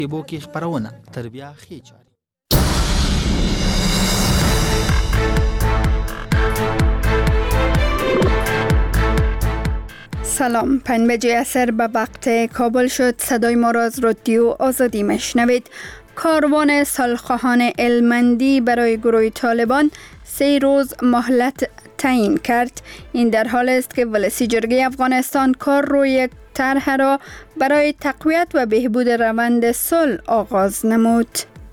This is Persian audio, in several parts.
بوکی خبرونه تربیه خیچاری. سلام، 5 بجه عصر به وقت کابل شد. صدای ما را از رادیو آزادی میشنوید. کاروان صلح‌خواهان المندی برای گروه طالبان 3 روز مهلت تعیین کرد. این در حال است که ولسی جرگه افغانستان کار روی یک طرح را برای تقویت و بهبود روند صلح آغاز نمود.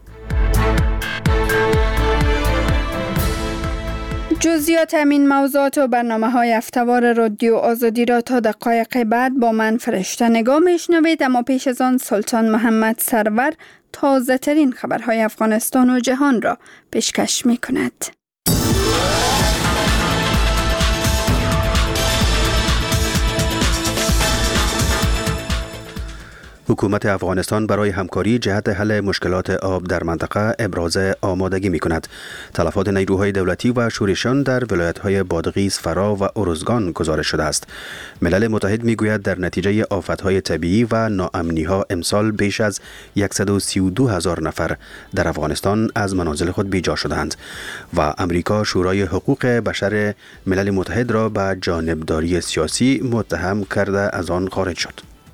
جزئیات همین موضوعات و برنامه‌های هفته‌وار رادیو آزادی را تا دقایق بعد با من فرشته نگاه میشنوید، اما پیش از آن سلطان محمد سرور تازه ترین خبرهای افغانستان و جهان را پیشکش می کند. حکومت افغانستان برای همکاری جهت حل مشکلات آب در منطقه ابراز آمادگی می کند. تلفات نیروهای دولتی و شورشیان در ولایت‌های بادغیس، فرا و ارزگان گزارش شده است. ملل متحد می گوید در نتیجه آفت‌های طبیعی و ناامنی‌ها امسال بیش از 132,000 نفر در افغانستان از منازل خود بیجا شدند و امریکا شورای حقوق بشر ملل متحد را به جانبداری سیاسی متهم کرده از آن خارج شد.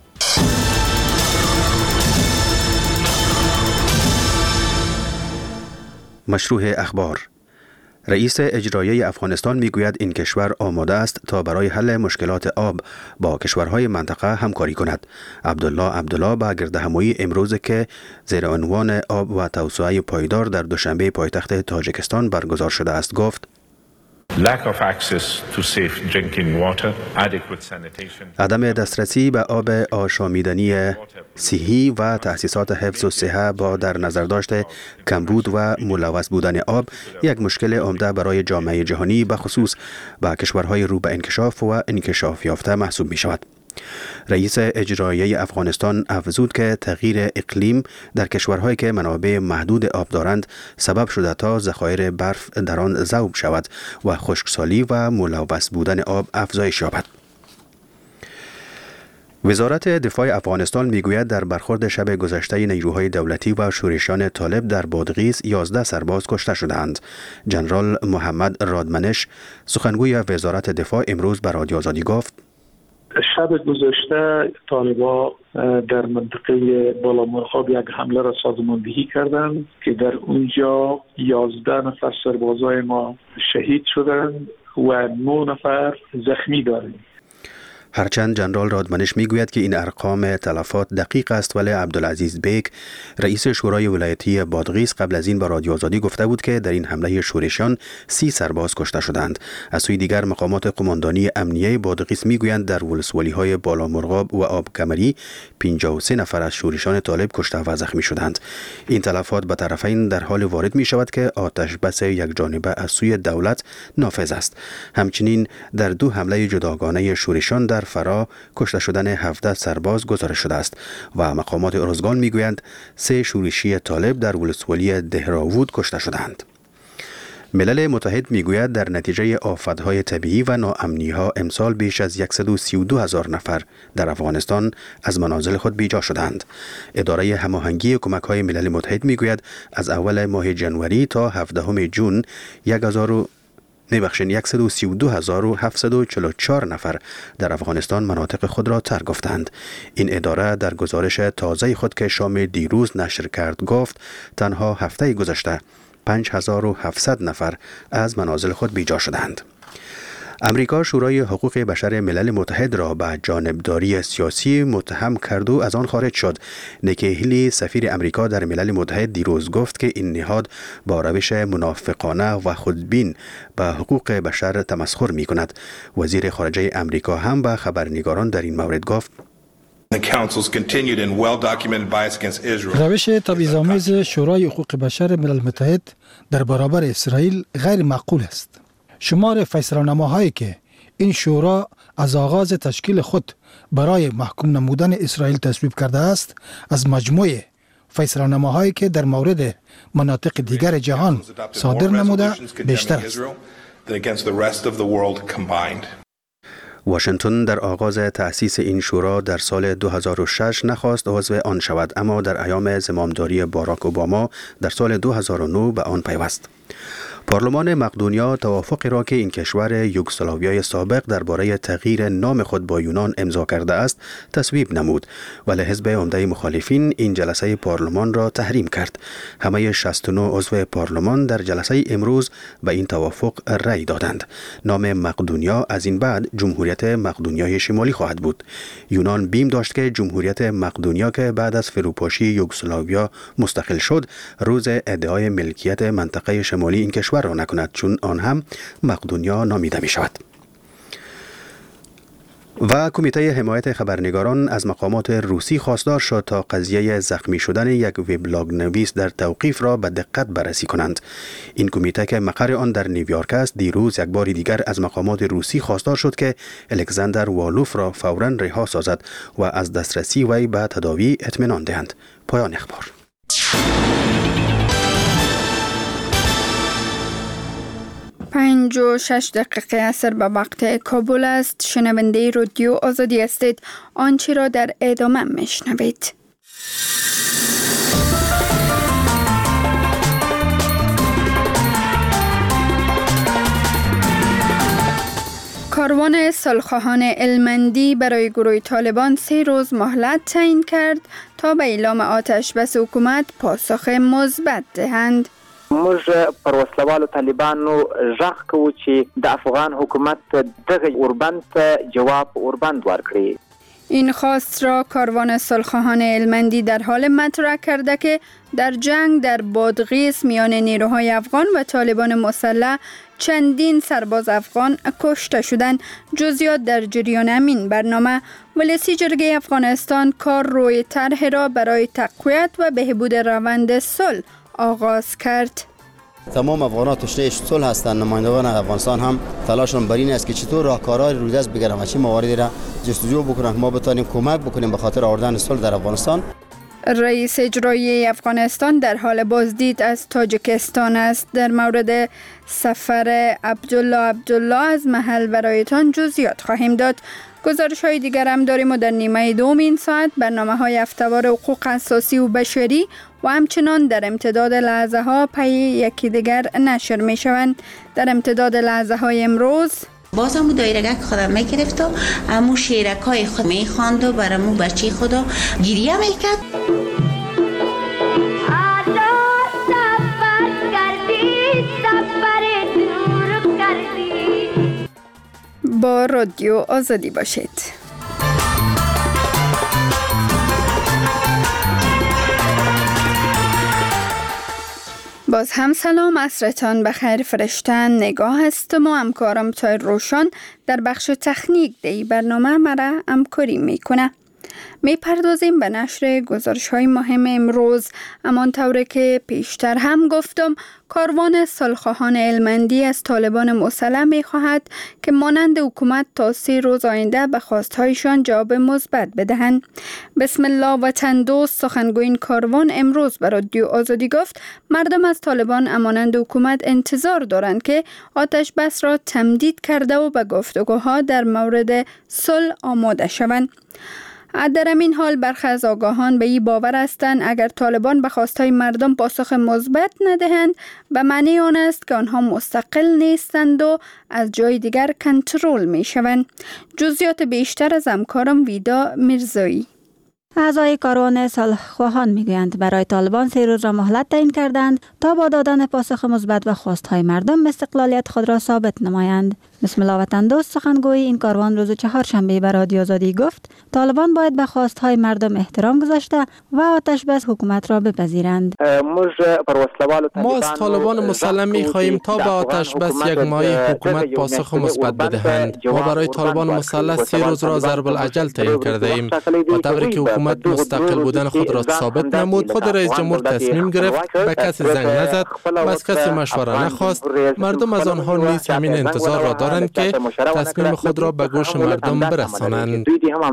مشروع اخبار. رئیس اجرایی افغانستان میگوید این کشور آماده است تا برای حل مشکلات آب با کشورهای منطقه همکاری کند. عبدالله به گردهمایی امروز که زیر عنوان آب و توسعه پایدار در دوشنبه پایتخت تاجیکستان برگزار شده است گفت: عدم دسترسی به آب آشامیدنی صحی و تأسیسات حفظ الصحه با در نظر داشت کمبود و ملوث بودن آب یک مشکل عمده برای جامعه جهانی به خصوص به کشورهای رو به انکشاف و انکشاف یافته محسوب می شود. رئیس اجرایی افغانستان افزود که تغییر اقلیم در کشورهایی که منابع محدود آب دارند سبب شده تا ذخایر برف در آن ذوب شود و خشکسالی و ملوث بودن آب افزایش یابد. وزارت دفاع افغانستان میگوید در برخورد شب گذشته نیروهای دولتی و شورشیان طالب در بادغیس 11 سرباز کشته شدند. جنرال محمد رادمنش سخنگوی وزارت دفاع امروز به رادیو آزادی گفت: شب گذشته طالبا در منطقه بالامرغاب یک حمله را سازماندهی کردند که در اونجا 11 نفر سربازای ما شهید شدند و 9 نفر زخمی دارند. هرچند جنرال رادمنش میگوید که این ارقام تلفات دقیق است، ولی عبدالعزیز بیگ رئیس شورای ولایتی بادغیس قبل از این به رادیو آزادی گفته بود که در این حمله شورشیان 30 سرباز کشته شدند. از سوی دیگر مقامات قماندانی امنیه بادغیس میگویند در ولسوالی‌های بالامرغاب و آب کمری 53 نفر از شورشیان طالب کشته و زخمی شدند. این تلفات به طرفین در حال وارد می شود که آتش بس یک جانبه از سوی دولت نافذ است. همچنین در 2 حمله جداگانه شورشیان در فرا کشته شدن 17 سرباز گزارش شده است و مقامات ارزگان میگویند 3 شورشی طالب در ولسوالی دهراوود کشته شدند. ملل متحد میگوید در نتیجه آفت‌های طبیعی و ناامنی‌ها امسال بیش از 132,000 نفر در افغانستان از منازل خود بیجا شدند. اداره هماهنگی کمک‌های ملل متحد میگوید از اول ماه جنوری تا 17 جون 132,744 نفر در افغانستان مناطق خود را ترک گفتند. این اداره در گزارش تازه خود که شام دیروز نشر کرد گفت تنها هفته گذشته 5,700 نفر از منازل خود بیجا شدند. امریکا شورای حقوق بشر ملل متحد را به جانبداری سیاسی متهم کرد و از آن خارج شد. نیکی هیلی سفیر امریکا در ملل متحد دیروز گفت که این نهاد با روش منافقانه و خودبین به حقوق بشر تمسخر می کند. وزیر خارجه امریکا هم به خبرنگاران در این مورد گفت: روش تبعیض‌آمیز شورای حقوق بشر ملل متحد در برابر اسرائیل غیر معقول است. شمار فیصله‌نامه‌هایی که این شورا از آغاز تشکیل خود برای محکوم نمودن اسرائیل تصویب کرده است از مجموعه فیصله‌نامه‌هایی که در مورد مناطق دیگر جهان صادر نموده بیشتر است. واشنگتن در آغاز تأسیس این شورا در سال 2006 نخواست عضو آن شود، اما در ایام زمامداری باراک اوباما در سال 2009 به آن پیوست. پارلمان مقدونیا توافقی را که این کشور یوگسلاویای سابق درباره تغییر نام خود با یونان امضا کرده است تصویب نمود، ولی حزب عمده مخالفین این جلسه پارلمان را تحریم کرد. همه 69 عضو پارلمان در جلسه امروز به این توافق رأی دادند. نام مقدونیا از این بعد جمهوریت مقدونیای شمالی خواهد بود. یونان بیم داشت که جمهوریت مقدونیا که بعد از فروپاشی یوگسلاویا مستقل شد، روز ادعای ملکیت منطقه شمالی این کشور را نکند، چون آن هم مقدونیا نامیده می شود. و کمیته حمایت خبرنگاران از مقامات روسی خواستار شد تا قضیه زخمی شدن یک وبلاگ نویس در توقیف را به دقت بررسی کنند. این کمیته که مقر آن در نیویورک است، دیروز یک بار دیگر از مقامات روسی خواستار شد که الکساندر والوف را فوراً رها سازد و از دسترسی وی به تداوی اطمینان دهند. پایان اخبار. 5:06 عصر به وقت کابل است. شنونده رادیو آزادی هستید. آنچه را در ادامه میشنوید. کاروان صلح‌خواهان المندی برای گروه طالبان 3 روز مهلت تعیین کرد تا به اعلام آتش بس حکومت پاسخ مثبت دهند. موږ پر وسلوالو طالبانو ژغ کوو چې د افغان حکومت دغه اوربند ته جواب اوربند ورکړي. این خواست را کاروان صلح‌خواهان المندی در حال مطرح کرده که در جنگ در بادغیس میان نیروهای افغان و طالبان مسلح چندین سرباز افغان کشته شدند. جزئیات در جریان همین برنامه. مجلس جرگه افغانستان کار روی طرح را برای تقویت و بهبود روند صلح آغاز کرد. تمام افغان‌ها تشنه صلح هستند. نمایندگان افغانستان هم تلاششون بر این است که چطور راهکارهای روی دست بگیرن و چه مواردی را جستجو بکنن که ما بتوانیم کمک بکنیم به خاطر آوردن صلح در افغانستان. رئیس اجرایی افغانستان در حال بازدید از تاجیکستان است. در مورد سفر عبدالله از محل برایتان جزئیات خواهیم داد. گزارش های دیگر هم داریم و در نیمه دوم این ساعت برنامه های هفته‌وار حقوق اساسی و بشری و همچنان در امتداد لحظه ها پی یکی دیگر نشر می شوند. در امتداد لحظه های امروز باز همون دایرگک خودم میگرفت و همون شیرک های خود میخواند و برامون بچه خدا گریه میکرد. با رادیو آزادی باشید. باز هم سلام، عصرتان بخیر فرشتن. نگاه هستم و همکارم تایر روشان در بخش تکنیک دی برنامه مرا همکاری میکنه. میپردازیم به نشر گزارش های مهم امروز. همان طوری که پیشتر هم گفتم، کاروان صلح‌خواهان المندی از طالبان مسلح میخواهد که مانند حکومت تا 3 روز آینده به خواستهایشان جواب مثبت بدهند. بسم الله وطن دوست سخنگوی این کاروان امروز به رادیو آزادی گفت مردم از طالبان مانند حکومت انتظار دارند که آتش بس را تمدید کرده و به گفتگوها در مورد صلح آماده شوند. در این حال برخی از آگاهان به این باور هستند اگر طالبان به خواستهای مردم پاسخ مثبت ندهند به معنی آن است که آنها مستقل نیستند و از جای دیگر کنترل می شوند. جزئیات بیشتر از همکارم ویدا میرزایی. اعضای کاروان صلح‌خواهان میگویند برای طالبان 3 روز را مهلت تعیین کردند تا با دادن پاسخ مثبت به خواستهای مردم استقلالیت خود را ثابت نمایند. بسم الله وطن دوست سخنگوی این کاروان روز چهارشنبه به رادیو آزادی گفت طالبان باید به خواستهای مردم احترام گذاشته و آتش بس حکومت را بپذیرند. ما از طالبان مسلح می‌خواهیم تا به آتش بس یک ماهی حکومت پاسخ مثبت بدهند. ما برای طالبان مسلح 3 روز را ضرب الاجل تعیین کرده ایم. با طوری که حکومت مستقل بودن خود را ثابت نمود، خود رئیس جمهور تصمیم گرفت، به کسی زنگ نزد و از کسی مشوره نخواست. مردم از آنها نیز همین انتظار را دارند که تصمیم خود را به گوش مردم برسانند.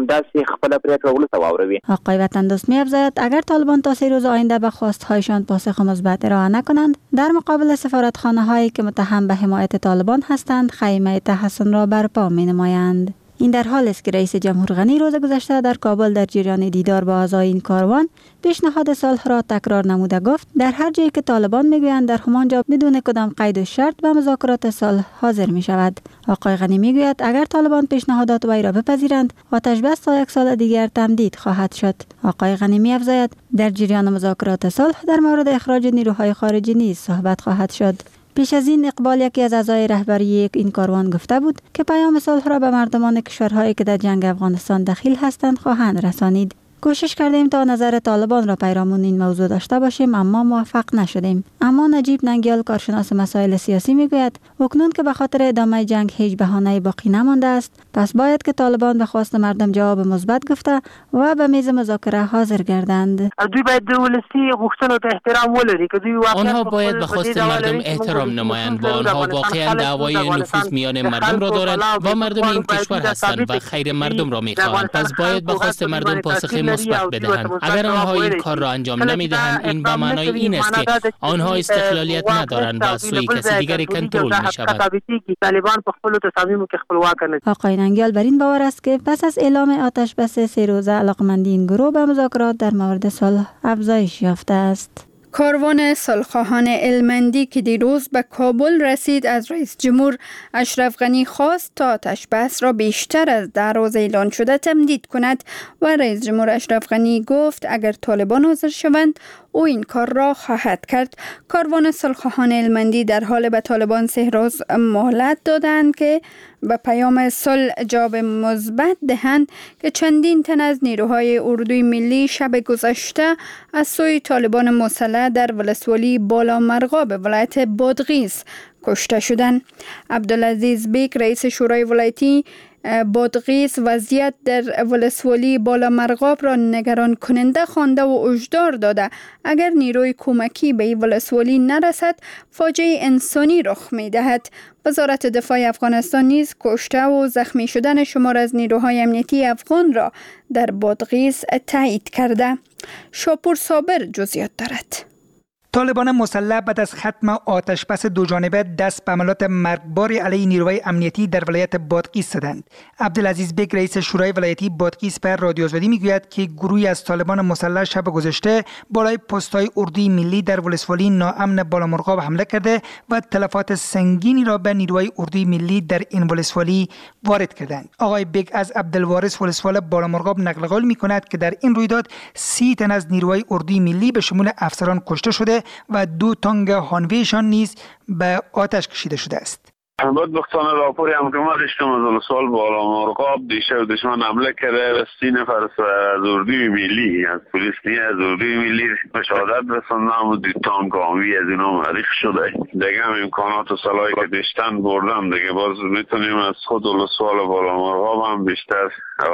آقای وطن دوست می‌افزاید اگر طالبان تا 3 روز آینده به خواست‌هایشان پاسخ مثبت ارائه نکنند، در مقابل سفارتخانه‌هایی که متهم به حمایت طالبان هستند، خیمه تحصن را برپا می‌نمایند. این در حال است که رئیس جمهور غنی روز گذشته در کابل در جریان دیدار با اعضای این کاروان پیشنهاد صلح را تکرار نموده گفت در هر جایی که طالبان میگویند در همانجا بدون کدام قید و شرط به مذاکرات صلح حاضر می شود. آقای غنی میگوید اگر طالبان پیشنهادات وی را بپذیرند آتش بس تا 1 سال دیگر تمدید خواهد شد. آقای غنی می‌افزاید در جریان مذاکرات صلح در مورد اخراج نیروهای خارجی نیز صحبت خواهد شد. پیش از این اقبال یکی از اعضای رهبری این کاروان گفته بود که پیام صلح را به مردمان کشورهایی که در جنگ افغانستان دخیل هستند خواهند رسانید. کوشش کردیم تا نظر طالبان را پیرامون این موضوع داشته باشیم اما موفق نشدیم. اما نجیب ننگیال کارشناس مسائل سیاسی میگوید اکنون که به خاطر ادامه جنگ هیچ بهانه‌ای باقی نمانده است پس باید که طالبان به خواست مردم جواب مثبت گفته و به میز مذاکره حاضر گردند. دوی باید ولسی غوښتنو ته احترام ولري که دوی آنها باید به خواست مردم احترام نمایند و آنها واقعا دعوای نفوذ میان مردم را دارند و مردم این کشور هستند و خیر مردم را میخواهند پس باید به خواست مردم پاسخ مثبت بدهند. اگر آنها این کار را انجام نمیدهند این به معنای این است که آنها استقلالیت ندارند و از سوی کسی دیگری کنترل میشوند. آقای ننگیال بر این باور است که پس از اعلام آتش بس 3 روزه علاقمندی این گروه به مذاکرات در مورد صلح افزایش یافته است. کاروان صلح‌خواهان المندی که دیروز به کابل رسید از رئیس جمهور اشرف غنی خواست تا آتش بس را بیشتر از 10 روز اعلان شده تمدید کند و رئیس جمهور اشرف غنی گفت اگر طالبان حاضر شوند او این کار را خواهد کرد. کاروان صلح‌خواهان المندی در حال به طالبان 3 روز مهلت دادند که به پیام صلح جواب مثبت دهند که چندین تن از نیروهای اردوی ملی شب گذشته از سوی طالبان مسلح در ولسوالی بالامرغاب ولایت بادغیس کشته شدند. عبدالعزیز بیک رئیس شورای ولایتی بادغیس وضعیت در ولسوالی بالامرغاب را نگران کننده خوانده و هشدار داده اگر نیروی کمکی به این ولسوالی نرسد فاجعه انسانی رخ می دهد. وزارت دفاع افغانستان نیز کشته و زخمی شدن شمار از نیروهای امنیتی افغان را در بادغیس تایید کرده. شاپور صابر جزئیات دارد. طالبان مسلح بعد از ختم آتش بس دو جانبه دست به عملیات مرگباری علیه نیروهای امنیتی در ولایت بادغیس زدند. عبدالعزیز بیک رئیس شورای ولایتی بادغیس به رادیو آزادی میگوید که گروهی از طالبان مسلح شب گذشته بالای پست‌های اردوی ملی در ولسوالی ناامن بالامرغاب حمله کرده و تلفات سنگینی را به نیروهای اردوی ملی در این ولسوالی وارد کردند. آقای بیک از عبدالوارث ولسوال بالامرغاب نقل قول میکند که در این رویداد 30 تن از نیروهای اردوی ملی به شمول افسران کشته شده و 2 تانک هانویشان نیز به آتش کشیده شده است. بدبختانه راپور حکومت اشتم از سال بالامرغاب دیشب دشمن حمله کرده و 30 نفر از اردوی ملی از پلیس از اردوی ملی به شهادت رساندن و 2 تانک هانوی از اینا مریخ شده. دیگه هم امکانات و صلاحی که داشتن بردن دیگه باز میتونیم از خود ولسوال بالامرغاب هم بیشتر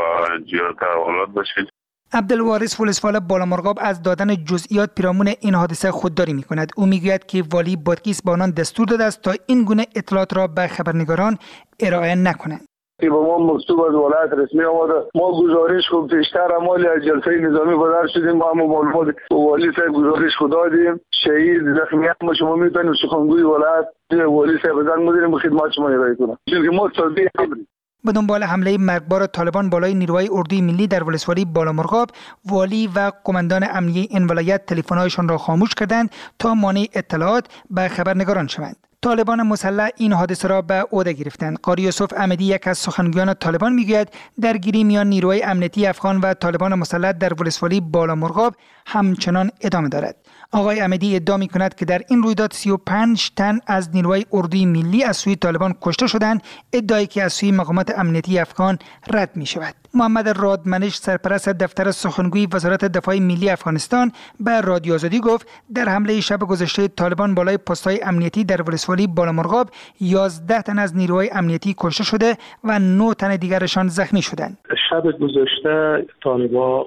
جهات حوالات بشید. عبدالوارث ولسوال بالامرغاب از دادن جزئیات پیرامون این حادثه خودداری می‌کند. او میگوید که والی بادغیس به آنان دستور داده است تا این گونه اطلاعات را به خبرنگاران ارائه نکنند. که با ما مکتوب از ولایت رسمی آمده ما گزارش کو پیشتر عملی از جلسه نظامی بدر شدیم ما هم معلومات والی صاحب گزارش کو دادیم شهید زخمی هم شما میتونید سخنگوی ولایت والی صاحب بدن مدیر به خدمت شما ارائه کنم چون ما تصدیق نمی‌کنیم. به دنبال حمله مرگبار طالبان بالای نیروهای اردوی ملی در ولسوالی بالامرغاب والی و قماندان امنیه این ولایت تلفن‌هایشان را خاموش کردند تا مانع اطلاعات به خبرنگاران شوند. طالبان مسلح این حادثه را به عهده گرفتند. قاری یوسف احمدی یک از سخنگویان طالبان میگوید درگیری میان نیروهای امنیتی افغان و طالبان مسلح در ولسوالی بالامرغاب همچنان ادامه دارد. آقای احمدی ادعا می‌کند که در این رویداد 35 تن از نیروهای اردوی ملی از سوی طالبان کشته شدند، ادعایی که از سوی مقامات امنیتی افغان رد می‌شود. محمد رادمنش سرپرست دفتر سخنگوی وزارت دفاع ملی افغانستان به رادیو آزادی گفت در حمله شب گذشته طالبان بالای پست‌های امنیتی در ولسوالی بالامرغاب 11 تن از نیروهای امنیتی کشته شده و 9 تن دیگرشان زخمی شدند. شب گذشته طالبان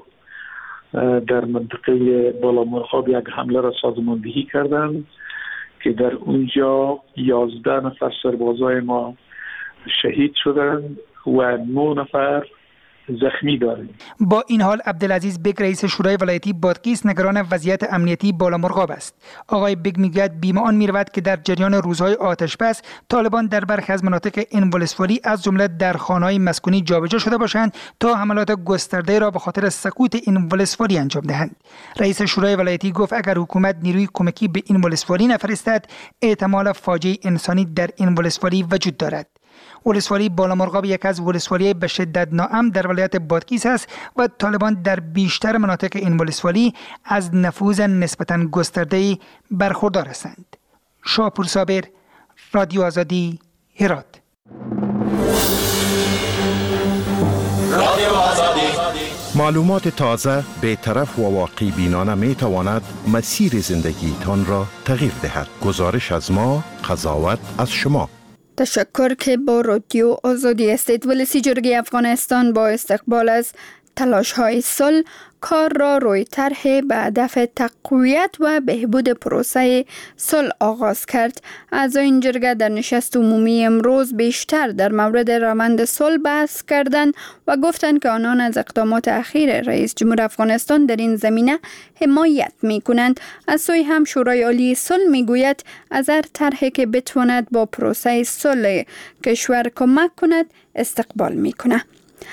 در منطقه بالامرغاب یک حمله را سازماندهی کردند که در اونجا 11 نفر سربازای ما شهید شدند و 9 نفر زخمی داریم. با این حال عبدالعزیز بیگ رئیس شورای ولایتی بادغیس نگران وضعیت امنیتی بالامرغاب است. آقای بیگ میگوید بیمه آن می‌رود که در جریان روزهای آتش‌بس طالبان در برخی از مناطق انولسوالی از جمله در خانه‌های مسکونی جابجا شده باشند تا حملات گسترده را به خاطر سقوط انولسوالی انجام دهند. رئیس شورای ولایتی گفت اگر حکومت نیروی کمکی به انولسوالی نفرستد احتمال فاجعه انسانی در انولسوالی وجود دارد. ولسوالی بالامرغاب یک از ولسوالی به شدت ناامن در ولایت بادغیس است و طالبان در بیشتر مناطق این ولسوالی از نفوذ نسبتاً گسترده‌ای برخوردار هستند. شاپور صابر، رادیو آزادی، هرات. معلومات تازه، بی‌طرف و واقعی بینانه می تواند مسیر زندگی تان را تغییر دهد. گزارش از ما، قضاوت از شما. تشکر که با رادیو آزادی هستید. ولسی جرگه افغانستان با استقبال از تلاش‌های صلح کار را روی طرح به هدف تقویت و بهبود پروسه صلح آغاز کرد. اعضای این جرگه در نشست عمومی امروز بیشتر در مورد روند صلح بحث کردند و گفتند که آنان از اقدامات اخیر رئیس جمهور افغانستان در این زمینه حمایت می‌کنند. از سوی هم شورای عالی صلح می‌گوید از هر طرحی که بتواند با پروسه صلح کشور کمک کند استقبال می‌کند.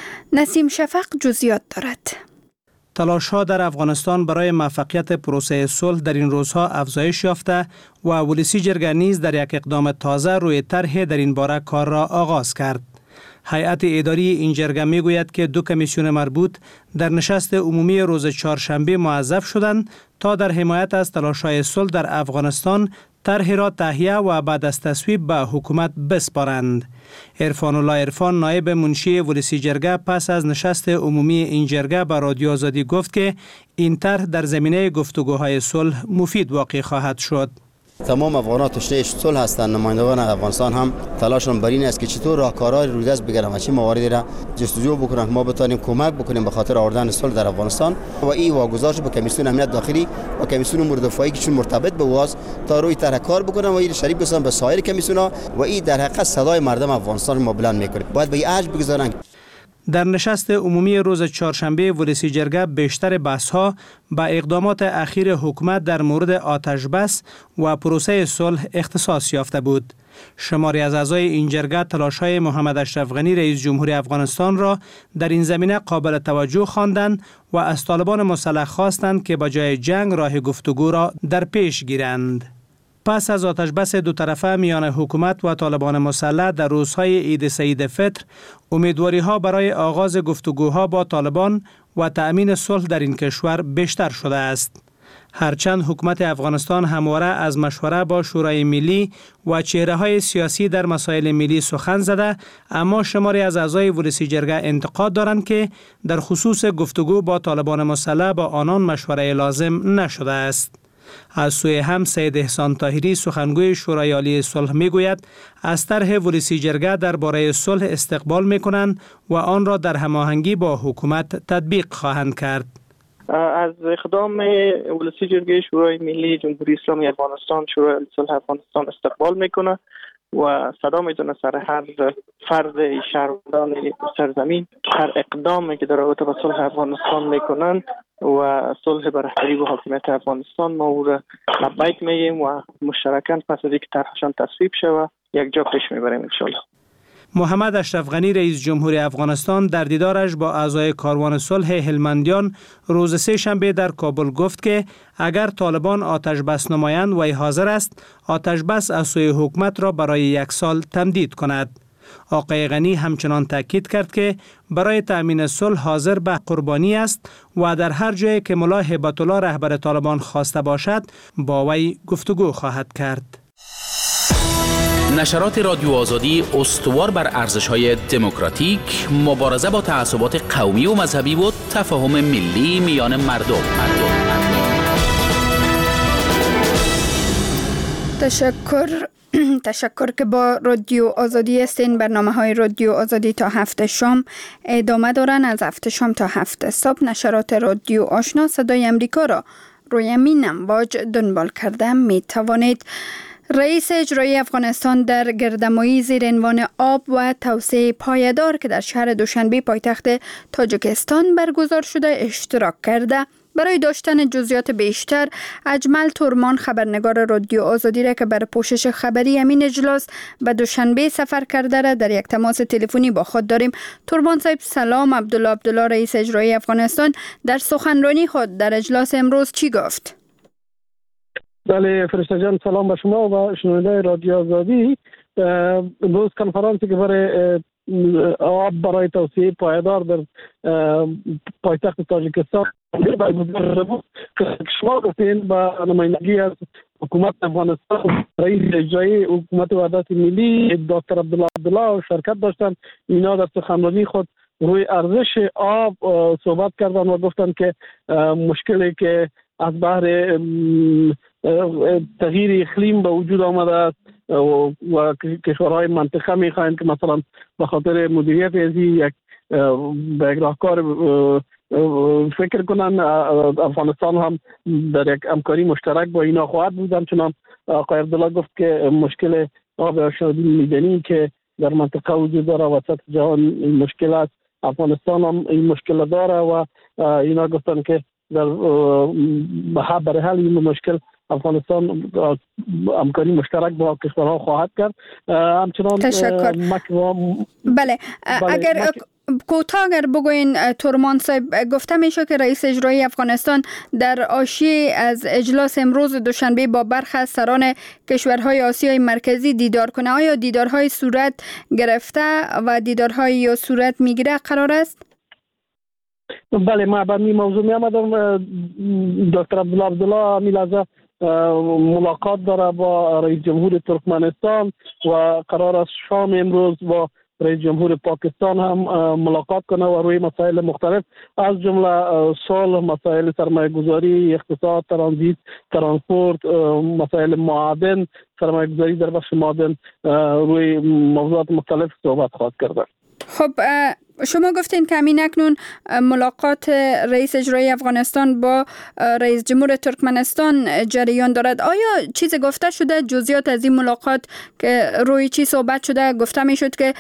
نسیم شفق جزئیات دارد. تلاش‌ها در افغانستان برای موفقیت پروسه صلح در این روزها افزایش یافته و ولسی جرگه نیز در یک اقدام تازه روی طرح در این باره کار را آغاز کرد. هیئت اداری این جرگه میگوید که 2 کمیسیون مربوط در نشست عمومی روز چهارشنبه موظف شدند تا در حمایت از تلاش‌های صلح در افغانستان طرح را تهیه و بعد از تصویب به حکومت بسپارند. عرفان الله عرفان نایب منشی ولسی جرگه پس از نشست عمومی این جرگه به رادیو آزادی گفت که این طرح در زمینه گفتگوهای صلح مفید واقع خواهد شد. تمام افغانان تشنه صلح هستند. نمایندگان افغانستان هم تلاششون بر این است که چطور راهکارهای رویدست بگیرن و چه مواردی را جستجو بکنن که ما بتونیم کمک بکنیم به خاطر آوردن صلح در افغانستان و این واگذارش به کمیسیون امنیت داخلی و کمیسیون امور دفاعی که چون مرتبط به واز تا روی طرح کار بکنن و این شریک بسازن به سایر کمیسیون‌ها و این در حقیقت صدای مردم افغانستان ما بلند میکنه. باید به این عجب بگذارن. در نشست عمومی روز چهارشنبه ولسی جرگه بیشتر بحث‌ها به اقدامات اخیر حکومت در مورد آتش بس و پروسه صلح اختصاص یافته بود. شماری از اعضای این جرگه تلاش‌های محمد اشرف غنی رئیس جمهور افغانستان را در این زمینه قابل توجه خواندند و از طالبان مسلح خواستند که به جای جنگ راه گفتگو را در پیش گیرند. پس از آتشبس دو طرفه میان حکومت و طالبان مسلح در روزهای عید سعید فطر، امیدواری‌ها برای آغاز گفتگوها با طالبان و تأمین صلح در این کشور بیشتر شده است. هرچند حکومت افغانستان همواره از مشوره با شورای ملی و چهره‌های سیاسی در مسائل ملی سخن زده، اما شماری از اعضای ولسی جرگه انتقاد دارند که در خصوص گفتگو با طالبان مسلح با آنان مشوره لازم نشده است. از سوی هم سید احسان طاهری سخنگوی شورای عالی صلح میگوید از طرح ولسی جرگه درباره صلح استقبال میکنند و آن را در هماهنگی با حکومت تطبیق خواهند کرد. از اقدام ولسی جرگه شورای ملی جمهوری اسلامی افغانستان شورای عالی صلح افغانستان استقبال میکنه و صدا میزنه سر هر فرد شهروندان سرزمین هر اقدامی که در رابطه با صلح افغانستان میکنن و صلح برقراری و حاکمیت افغانستان ما او را لبیک میگیم و مشترکاً پس از اینکه طرحشان تصویب شود یک جا پیش میبریم ان شاء الله. محمد اشرف غنی رئیس جمهور افغانستان در دیدارش با اعضای کاروان صلح هلمندیان روز سه شنبه در کابل گفت که اگر طالبان آتش بس نمایند و حاضر است آتش بس از سوی حکومت را برای 1 سال تمدید کند. آقای غنی همچنان تاکید کرد که برای تأمین صلح حاضر به قربانی است و در هر جایی که ملا هیبت الله رهبر طالبان خواسته باشد با وی گفتگو خواهد کرد. نشرات رادیو آزادی استوار بر ارزش‌های دموکراتیک، مبارزه با تعصبات قومی و مذهبی و تفاهم ملی میان مردم. تشکر که با رادیو آزادی هستین. برنامه‌های رادیو آزادی تا 7 شام ادامه دارن. از 7 شام تا 7 صبح نشرات رادیو آشنا صدای امریکا را روی مین امواج دنبال کرده می توانید. رئیس اجرایی افغانستان در گردمایی زیر عنوان آب و توسعه پایدار که در شهر دوشنبه پایتخت تاجیکستان برگزار شده اشتراک کرده. برای داشتن جزئیات بیشتر، اجمل تورمان خبرنگار رادیو آزادی را که برای پوشش خبری همین اجلاس به دوشنبه سفر کرده را در یک تماس تلفنی با خود داریم. تورمان صاحب سلام. عبدالله رئیس اجرایی افغانستان در سخنرانی خود در اجلاس امروز چی گفت؟ بله فرشته جان، سلام به شما و شنونده رادیو آزادی. امروز کنفرانسی که برای آب برای توسعه پایدار در پایتخت تاجیکستان برگزار بود که شما گفتین با نمایندگی از حکومت افغانستان، رئیس اجرایی حکومت وحدت ملی دکتر عبدالله شرکت داشتن. اینا در سخنرانی خود روی ارزش آب صحبت کردن و گفتن که مشکلی که از بحر تغییر اقلیم به وجود آمده است و کشورهای منطقه میخواهند که مثلا به خاطر مدیریت از یک راهکار فکر کنن. افغانستان هم در یک همکاری مشترک با اینا خواهد بود. همچنان آقای عبدالله گفت که مشکل آب آشامی میدانی که در منطقه وجود داره و سطح جهان مشکل است. افغانستان هم این مشکل داره و اینا گفتن که برای حل این مشکل افغانستان همکاری مشترک با کشورها خواهد کرد. همچنان تشکر. بله اگر کوتاه اگر بگوین تورمان صاحب، گفته میشه که رئیس اجرایی افغانستان در حاشیه از اجلاس امروز دوشنبه با برخی از سران کشورهای آسیای مرکزی دیدار کنه. آیا دیدارهای صورت گرفته و دیدارهای یا صورت میگیره قرار است؟ بله، ما به این موضوع می آمدم. دکتر عبدالله میلازه ملاقات داره با رئیس جمهور ترکمنستان و قرار است شام امروز با رئیس جمهور پاکستان هم ملاقات کنه و روی مسائل مختلف از جمله صلح، مسائل سرمایه گذاری، اقتصاد، ترانزیت، ترانسپورت، مسائل معادن، سرمایه گذاری در بخش معادن، روی موضوعات مختلف صحبت خواهد کرد. خب شما گفتین که همین اکنون ملاقات رئیس اجرایی افغانستان با رئیس جمهور ترکمنستان جریان دارد. آیا چیز گفته شده جزئیات از این ملاقات که روی چی صحبت شده؟ گفته می شد که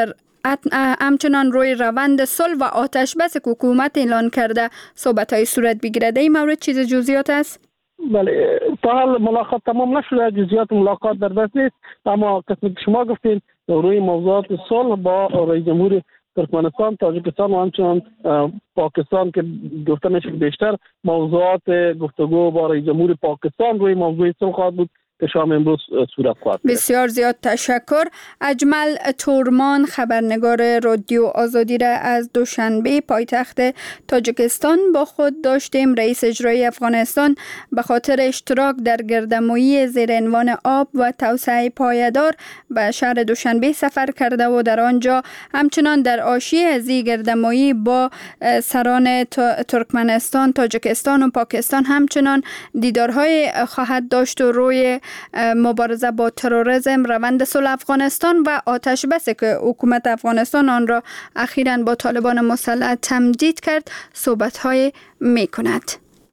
همچنان روی روند صلح و آتش بس که حکومت اعلان کرده صحبت های صورت بگیرد. این مورد چیز جزئیات است؟ بله، تا حال ملاقات تمام نشده، جزئیات ملاقات در دست نیست، اما قسمی که شما گفتین روی موضوعات صلح با رئیس جمهور ترکمنستان، تاجیکستان و همچنان پاکستان که گفته میشه بیشتر موضوعات گفتگو با رئیس جمهور پاکستان روی موضوع صلح خواهد بود که شام امروز صورت خواهد گرفت. بسیار زیاد تشکر. اجمل تورمان خبرنگار رادیو آزادی را از دوشنبه پایتخت تاجیکستان با خود داشتیم. رئیس اجرایی افغانستان به خاطر اشتراک در گردمایی زیر عنوان آب و توسعه پایدار به شهر دوشنبه سفر کرده و در آنجا همچنان در حاشیه از این گردمایی با سران ترکمنستان، تاجیکستان و پاکستان همچنان دیدارهای خواهد داشت و روی مبارزه با تروریسم، روند صلح افغانستان و آتش بسی که حکومت افغانستان آن را اخیراً با طالبان مسلح تمدید کرد صحبت‌های می‌کند.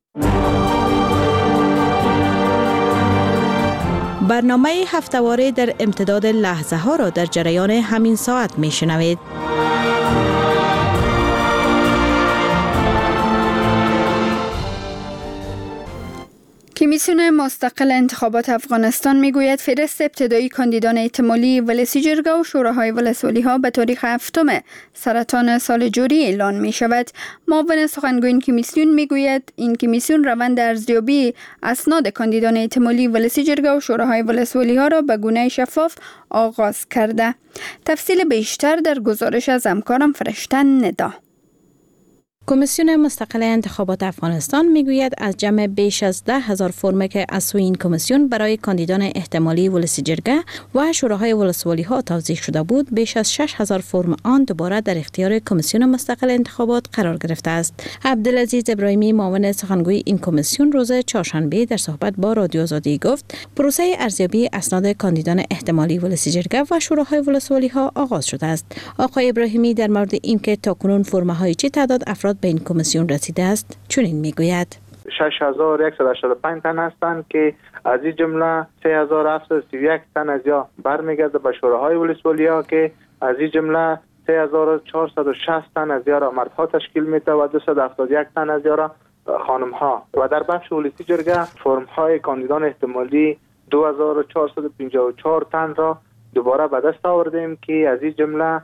برنامه هفته‌واره در امتداد لحظه ها را در جریان همین ساعت می‌شنوید. کمیسیون مستقل انتخابات افغانستان میگوید فهرست ابتدایی کاندیدان احتمالی ولسی جرگه و شوراهای ولسوالی ها به تاریخ 7 سرطان سال جاری اعلان می شود. معاون سخنگوی این کمیسیون میگوید این کمیسیون روند ارزیابی اسناد کاندیدان احتمالی ولسی جرگه و شوراهای ولسوالی ها را به گونه شفاف آغاز کرده. تفصیل بیشتر در گزارش از همکارم فرشته ندا. کمیسیون مستقل انتخابات افغانستان میگوید از جمع بیش از 10,000 فرم که از سوی این کمیسیون برای کاندیدان احتمالی ولسی جرگه و شوراهای ولسوالی ها توزیع شده بود، بیش از 6,000 فرم آن دوباره در اختیار کمیسیون مستقل انتخابات قرار گرفته است. عبدالعزیز ابراهیمی معاون سخنگوی این کمیسیون روز چهارشنبه در صحبت با رادیو آزادی گفت پروسه ارزیابی اسناد کاندیدان احتمالی ولسی جرگه و شوراهای ولسوالی ها آغاز شده است. آقای ابراهیمی در مورد اینکه تاکنون فرم‌های چه تعداد افراد به این کمیسیون رسیده است چنین میگوید: 6185 تن هستند که از این جمله 3731 تن از یا برمیگرده به شوراهای ولسوالی‌ها که از این جمله 3460 تن از یا را مردها تشکیل میده و 271 تن از یا را خانم ها. و در بخش ولسی جرگه فرم های کاندیدان احتمالی 2454 تن را دوباره به دست آوردیم که از این جمله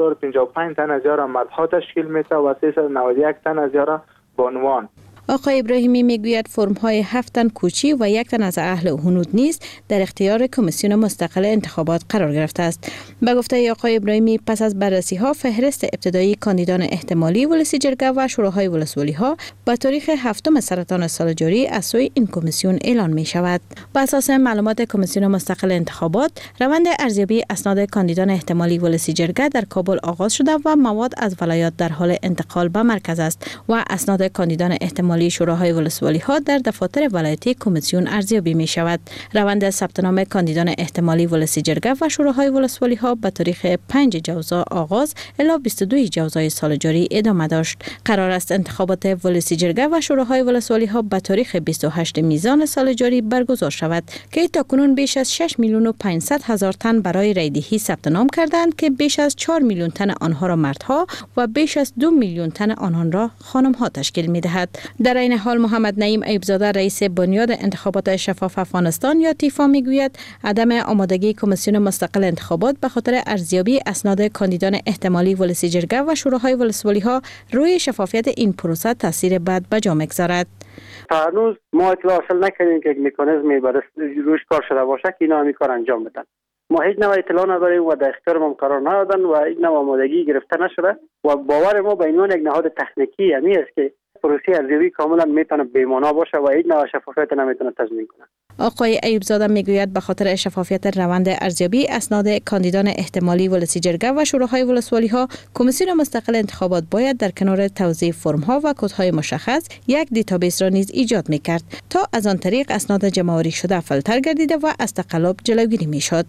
2055 تن از یا را مردها تشکیل میده و 391 تن از یا را بانوان. آقای ابراهیمی میگوید فرم‌های 7 تن کوچی و 1 تن از اهل هنود نیز در اختیار کمیسیون مستقل انتخابات قرار گرفته است. به گفته آقای ابراهیمی پس از بررسی‌ها فهرست ابتدایی کاندیدان احتمالی ولسی جرگه و شوراهای ولسوالی‌ها به تاریخ 7 سرطان سال جاری از سوی این کمیسیون اعلان می شود. بر اساس معلومات کمیسیون مستقل انتخابات روند ارزیابی اسناد کاندیدان احتمالی ولسی جرگه در کابل آغاز شده و مواد از ولایات در حال انتقال به مرکز است و اسناد کاندیدان احتمالی شوراهای ولسوالی‌ها در دفاتر ولایتی کمیسیون ارزیابی می شود. روند ثبت نام کاندیدان احتمالی ولسی جرگه و شوراهای ولسوالی‌ها به تاریخ 5 جوزا آغاز الی 22 جوزای سال جاری ادامه داشت. قرار است انتخابات ولسی جرگه و شوراهای ولسوالی‌ها به تاریخ 28 میزان سال جاری برگزار شود که تاکنون بیش از 6,500,000 تن برای رایدهی ثبت نام کردند که بیش از 4 میلیون تن آنها را مردها و بیش از 2 میلیون تن آنها را خانم‌ها تشکیل می‌دهد. در این حال محمد نعیم ایوبزاده رئیس بنیاد انتخابات شفاف افغانستان یا تیفا میگوید عدم آمادگی کمیسیون مستقل انتخابات به خاطر ارزیابی اسناد کاندیدان احتمالی ولسی جرگه و شوراهای ولسوالی‌ها روی شفافیت این پروسه تاثیر بد به جا می‌گذارد. تا هنوز ما اطلاع حاصل نکردیم که یک مکانیزمی روش کار شده باشه که اینا همین کار انجام بدن. ما هیچ نوع اطلاع نداریم و در اختیار ما قرار ندادن و هیچ نوع آمادگی گرفته نشده و باور ما به عنوان یک نهاد تکنیکی همی است که پروسه ارزیابی کاملا میتونه بی‌معنا باشه و هیچ نوع شفافیت نمیتونه تضمین کنه. آقای ایوبزاده میگوید به خاطر شفافیت روند ارزیابی اسناد کاندیدان احتمالی ولسی جرگه و شوراهای ولسوالی‌ها کمیسیون مستقل انتخابات باید در کنار توزیع فرم‌ها و کدهای مشخص یک دیتابیس را نیز ایجاد میکرد تا از آن طریق اسناد جمع‌آوری شده فیلتر گردیده و از تقلب جلوگیری میشد.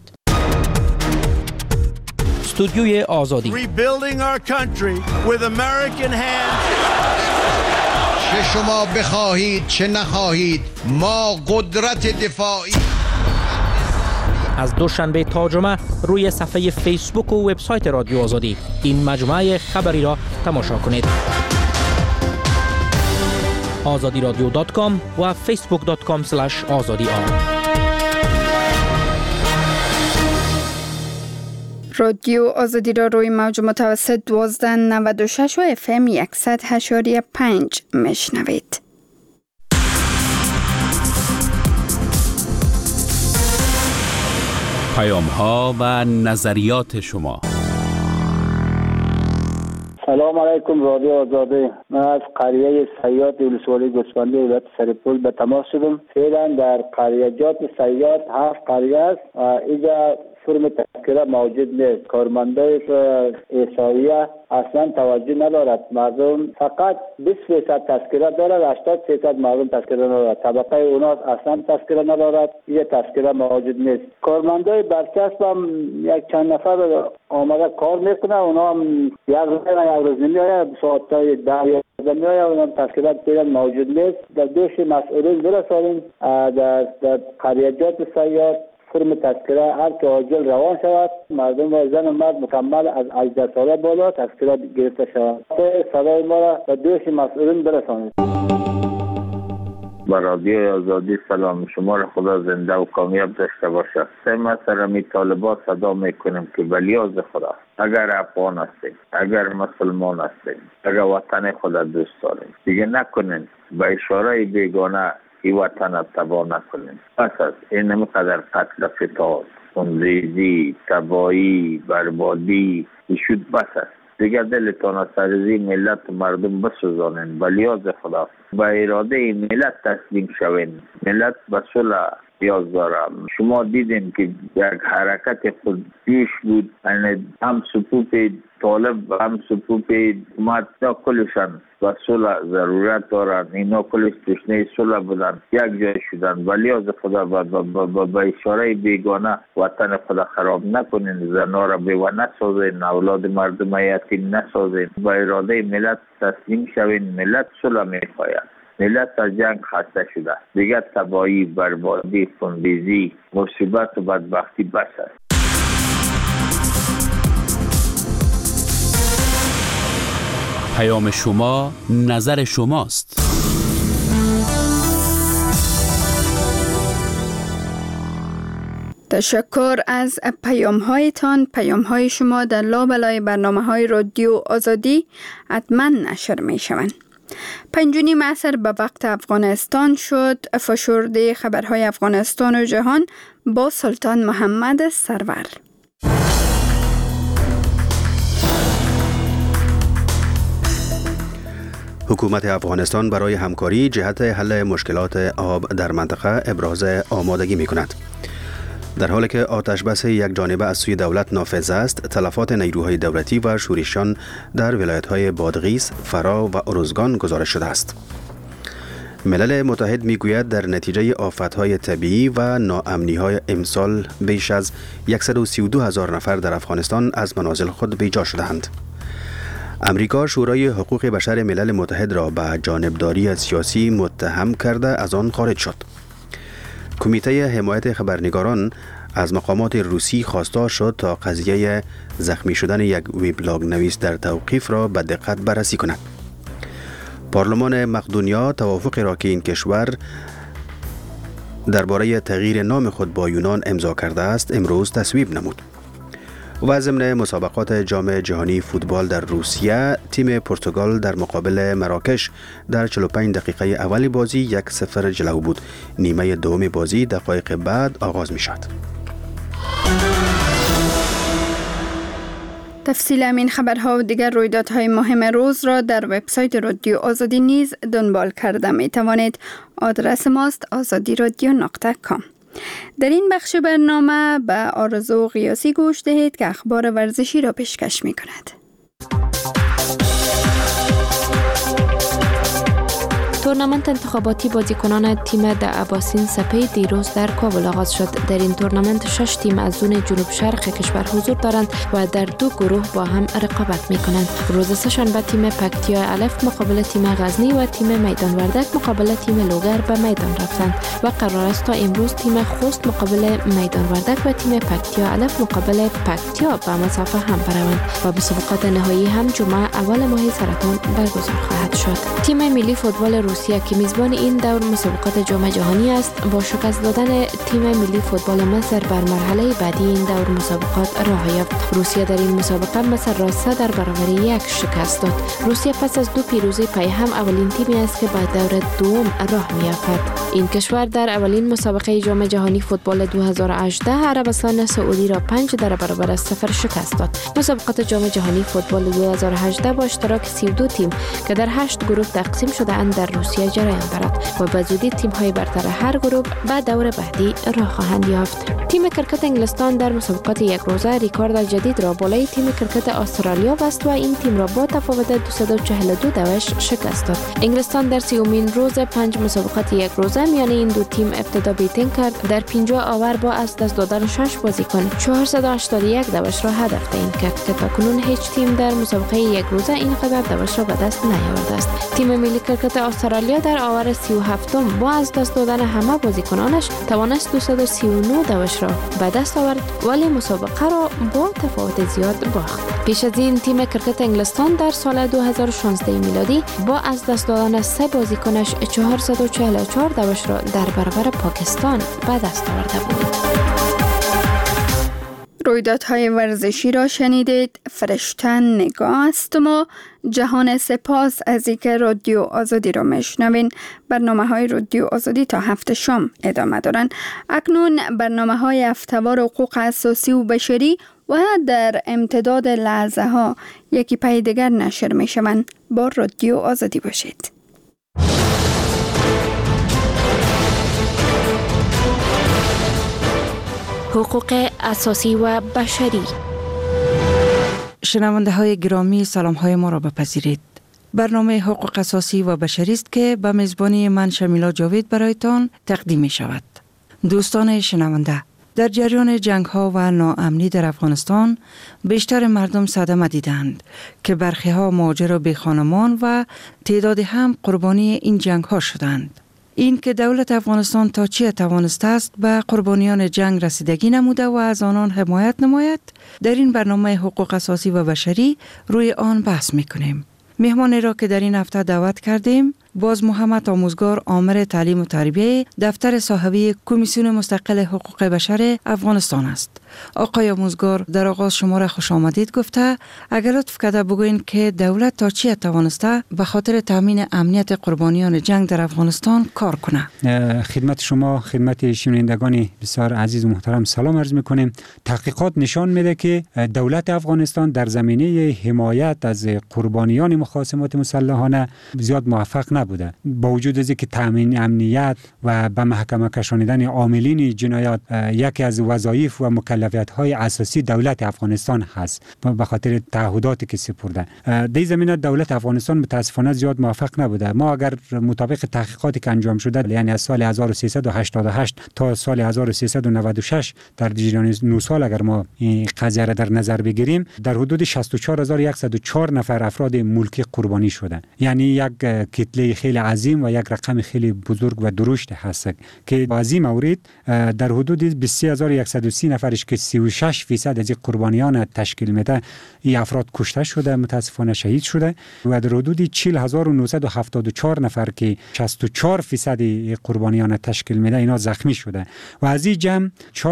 استودیوی آزادی چه شما بخواهید چه نخواهید ما قدرت دفاعی. از دوشنبه تا جمعه روی صفحه فیسبوک و وبسایت رادیو آزادی این مجموعه خبری را تماشا کنید. azadiradio.com و facebook.com/azadi. رادیو آزادی را روی موج متوسط 1296 و FM 100.5 میشنوید. پیام‌ها و نظریات شما. سلام علیکم رادیو آزادی. من از قریه سیاد ولسوالی گوسفندی ولایت سرپل به تماس شدم. فعلا در قریه‌جات سیاد 7 قریه است و اینجا فرم تذکره موجود نیست. کارمندای احصاییه اصلا توجه ندارد. مردم فقط 20% تذکره دارد، 80% مردم تذکره ندارد. طبقه اونا اصلا تذکره ندارد. این تذکره موجود نیست. کارمندای برچسب هم یک چند نفر آمده کار میکنه، اونا هم یک روز نمیآید، ساعتای 10 میآید، اونا هم تذکره فعلا موجود نیست. در دوش مسئولین برسانیم در قریه‌جات سیاد فرم تذکره هر که عاجل روان شود، مردم و زن و مرد مکمل از 18 ساله بالا تذکره گرفته شود. صدای ما را به دوش مسئولین برسانید. با رادیو آزادی سلام شما را خدا زنده و کامیاب داشته باشه. ما سر می طالبات صدا میکنیم که بلیاز خدا اگر افغان هستیم، اگر مسلمان هستیم، اگر وطن خدا دوست داریم دیگه نکنین به اشاره بیگانه این وطن تباه نکنیم. پس از این نمیقدر قتل فتاد، خونریزی، تباهی، بربادی شد بس است. دیگر دلتان سرزی ملت و مردم بسوزانین. بلیاز خدا به اراده ملت تسلیم شوین. ملت به صلح نیاز دارم. شما دیدین که یک حرکت خود جوش بود، هم صفوف طالب هم صفوف حکومت کلشان و صلح ضرورت دارن. اینا کلش تشنه صلح بودن، یک جای شدن. ولی از خدا با اشاره بیگانه وطن خدا خراب نکنین، زنا را بیوه نسازین، اولاد مردم یتیم نسازین. با اراده ملت تسلیم شوین. ملت صلح میخواید. ملت از جنگ خسته شده. دیگه تباهی، بربادی، خونریزی، مصیبت و بدبختی بس است. پیام شما، نظر شماست. تشکر از پیام هایتان. پیام های شما در لابلای برنامه های رادیو آزادی حتما نشر می شوند. 5:30 عصر به وقت افغانستان شد. فشرده خبرهای افغانستان و جهان با سلطان محمد سرور. حکومت افغانستان برای همکاری جهت حل مشکلات آب در منطقه ابراز آمادگی می کند. در حالی که آتش بس یک جانبه از سوی دولت نافذ است، تلفات نیروهای دولتی و شورشیان در ولایت‌های بادغیس، فرا و ارزگان گزارش شده است. ملل متحد میگوید در نتیجه آفت‌های طبیعی و ناامنی‌های امسال بیش از 132,000 نفر در افغانستان از منازل خود بیجا شدند. امریکا شورای حقوق بشر ملل متحد را به جانبداری سیاسی متهم کرده از آن خارج شد. کمیته حمایت خبرنگاران از مقامات روسی خواستار شد تا قضیه زخمی شدن یک وبلاگ نویس در توقیف را به دقت بررسی کند. پارلمان مقدونیا توافق را که این کشور درباره تغییر نام خود با یونان امضا کرده است امروز تصویب نمود. و ضمن مسابقات جام جهانی فوتبال در روسیه، تیم پرتغال در مقابل مراکش در 45 دقیقه اول بازی 1-0 جلو بود. نیمه دوم بازی دقایق بعد آغاز می شد. تفصیل همین خبرها و دیگر رویدادهای مهم روز را در وبسایت رادیو آزادی نیز دنبال کرده می توانید. آدرس ماست azadi.radio.com. در این بخش برنامه به آرزو قیاسی گوش دهید که اخبار ورزشی را پیشکش می کند. تورنمنت انتخاباتی بازیکنان تیم د عباسین سپید دیروز در کابل آغاز شد. در این تورنمنت 6 تیم از زون جنوب شرق کشور حضور دارند و در 2 گروه با هم رقابت می کنند. روز سه‌شنبه تیم پکتیا الف مقابل تیم غزنی و تیم میدان وردک مقابل تیم لوگر به میدان رفتند و قرار است تا امروز تیم خوست مقابل میدان وردک و تیم پکتیا الف مقابل پکتیا به مسافه هم بروند و مسابقات نهایی هم جمعه اول ماه سرطان برگزار خواهد شد. تیم ملی فوتبال روسیه که میزبان این دور مسابقات جام جهانی است با شکست دادن تیم ملی فوتبال مصر بر مرحله بعدی این دور مسابقات راه یافت. روسیه در این مسابقه مصر را 3 در برابر 1 شکست داد. روسیه پس از 2 پیروزی پی هم اولین تیمی است که به دور دوم راه می‌یافت. این کشور در اولین مسابقه جام جهانی فوتبال 2018 عربستان سعودی را 5 در برابر 0 شکست داد. مسابقات جام جهانی فوتبال 2018 با اشتراک 32 تیم که در 8 گروه تقسیم شده اند در روسیه جریان دارد و به زودی تیم‌های برتر هر گروه به دور بعدی راه خواهند یافت. تیم کرکت انگلستان در مسابقات یک روزه ریکورد جدید را بالای تیم کرکت استرالیا بست و این تیم را با تفاوت 242 دوش شکست داد. انگلستان در 30مین روز 5 مسابقات یک روزه میان این دو تیم ابتدا بیتینگ کرد. در 50 آور با از دست دادن 6 بازیکن 481 دوش را هدف تعیین کرد که تاکنون هیچ تیم در مسابقه یک روزه اینقدر دوش را به دست نیاورده است. تیم ملی کرکت استرالیا در آور 37 با از دست دادن همه بازیکنانش توانست 239 دوش را به دست آورد ولی مسابقه را با تفاوت زیاد باخت. پیش از این تیم کرکت انگلستان در سال 2016 میلادی با از دست دادن 3 بازیکنش 444 دوش را در برابر پاکستان به دست آورده بود. رویدادهای ورزشی را شنیدید. فرشتن نگاه است ما جهان سپاس از اینکه رادیو آزادی را میشنوین. برنامه‌های رادیو آزادی تا 7 شام ادامه دارند. اکنون برنامه‌های هفته‌وار حقوق اساسی و بشری و در امتداد لحظه ها یکی پی دیگر نشر میشوند. با رادیو آزادی باشید. حقوق اساسی و بشری. شنونده های گرامی سلام های ما را بپذیرید. برنامه حقوق اساسی و بشری است که به میزبانی من شمیلا جاوید برایتان تقدیم می شود. دوستان شنونده، در جریان جنگ ها و ناامنی در افغانستان بیشتر مردم صدمه دیدند که برخی ها مهاجر و بیخانمان و تعدادی هم قربانی این جنگ ها شدند. این که دولت افغانستان تا چه توانسته است به قربانیان جنگ رسیدگی نموده و از آنان حمایت نماید، در این برنامه حقوق اساسی و بشری روی آن بحث میکنیم. مهمانی را که در این هفته دعوت کردیم، باز محمد آموزگار، آمر تعلیم و تربیه دفتر صاحبی کمیسیون مستقل حقوق بشر افغانستان است. آقای آموزگار در آغاز شما را خوش آمدید گفته اگر لطف کرده بگوین که دولت تا چی توانسته به خاطر تامین امنیت قربانیان جنگ در افغانستان کار کنه. خدمت شما، خدمت شنوندگان بسیار عزیز و محترم سلام عرض میکنیم. تحقیقات نشان میده که دولت افغانستان در زمینه حمایت از قربانیان مخاصمات مسلحانه زیاد موفق نبوده. با وجود از اینکه تامین امنیت و به محکمه کشانیدن عاملین جنایات یکی از وظایف و مکلفیت‌های اساسی دولت افغانستان هست به خاطر تعهداتی که سپرده. در این زمینه دولت افغانستان متاسفانه زیاد موفق نبوده. ما اگر مطابق تحقیقاتی که انجام شده، یعنی از سال 1388 تا سال 1396 در جریان 9 سال اگر ما این قضیه را در نظر بگیریم، در حدود 64104 نفر افراد ملکی قربانی شده. یعنی یک کتله خیلی عظیم و یک رقم خیلی بزرگ و درشت هست که از این مورد در حدود 23130 نفرش که 36% از این قربانیان تشکیل میده، این افراد کشته شده، متاسفانه شهید شده و در حدود 40974 نفر که 64% قربانیان تشکیل میده اینا زخمی شده و از این جمع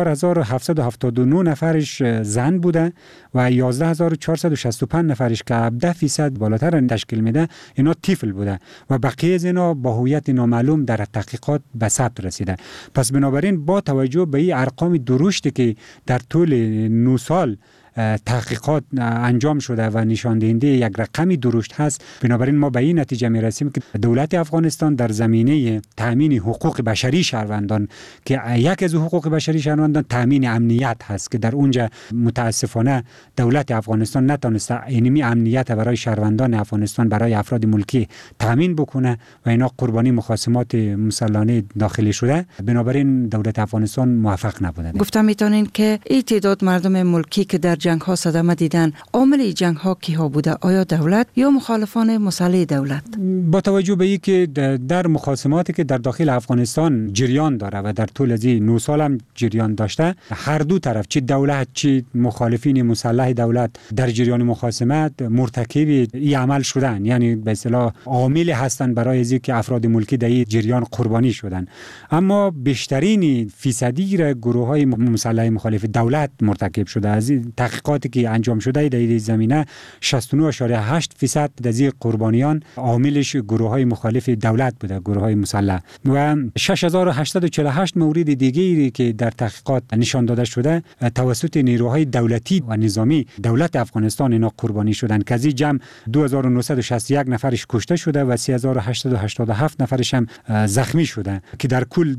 4779 نفرش زن بوده و 11465 نفرش که 17% بالاتر تشکیل میده اینا طفل بوده و بقیه از اینا با هویت نامعلوم در تحقیقات به ثبت رسیده. پس بنابراین با توجه به این ارقام درشتی که در طول 9 سال تحقیقات انجام شده و نشان دهنده یک رقمی درشت هست، بنابراین ما به این نتیجه می رسیم که دولت افغانستان در زمینه تامین حقوق بشری شهروندان که یک از حقوق بشری شهروندان تامین امنیت هست که در اونجا متاسفانه دولت افغانستان نتونسته اینمی امنیت برای شهروندان افغانستان، برای افراد ملکی تامین بکنه و اینا قربانی مخاصمات مسلحانه داخلی شده. بنابراین دولت افغانستان موفق نبوده. گفتم میتونین که این تعداد مردم ملکی که در جنگ ها صدمه دیدن، عامل جنگ ها کی ها بوده؟ آیا دولت یا مخالفان مسلح دولت؟ با توجه به اینکه در مخاصماتی که در داخل افغانستان جریان داره و در طول از 9 سال هم جریان داشته، هر دو طرف، چه دولت چه مخالفین مسلح دولت، در جریان مخاصمت مرتکب این عمل شدن، یعنی به اصطلاح عامل هستند برای اینکه افراد ملکی در این جریان قربانی شدن. اما بیشترین فیصدی را گروه های مسلح مخالف دولت مرتکب شده. از تحقیقاتی که انجام شده در این زمینه 69.8% از این قربانیان عاملش گروه های مخالف دولت بوده، گروه های مسلح، و 6848 مورد دیگری که در تحقیقات نشان داده شده توسط نیروهای دولتی و نظامی دولت افغانستان اینا قربانی شدن که از این جمع 2961 نفرش کشته شده و 3887 نفرش هم زخمی شده که در کل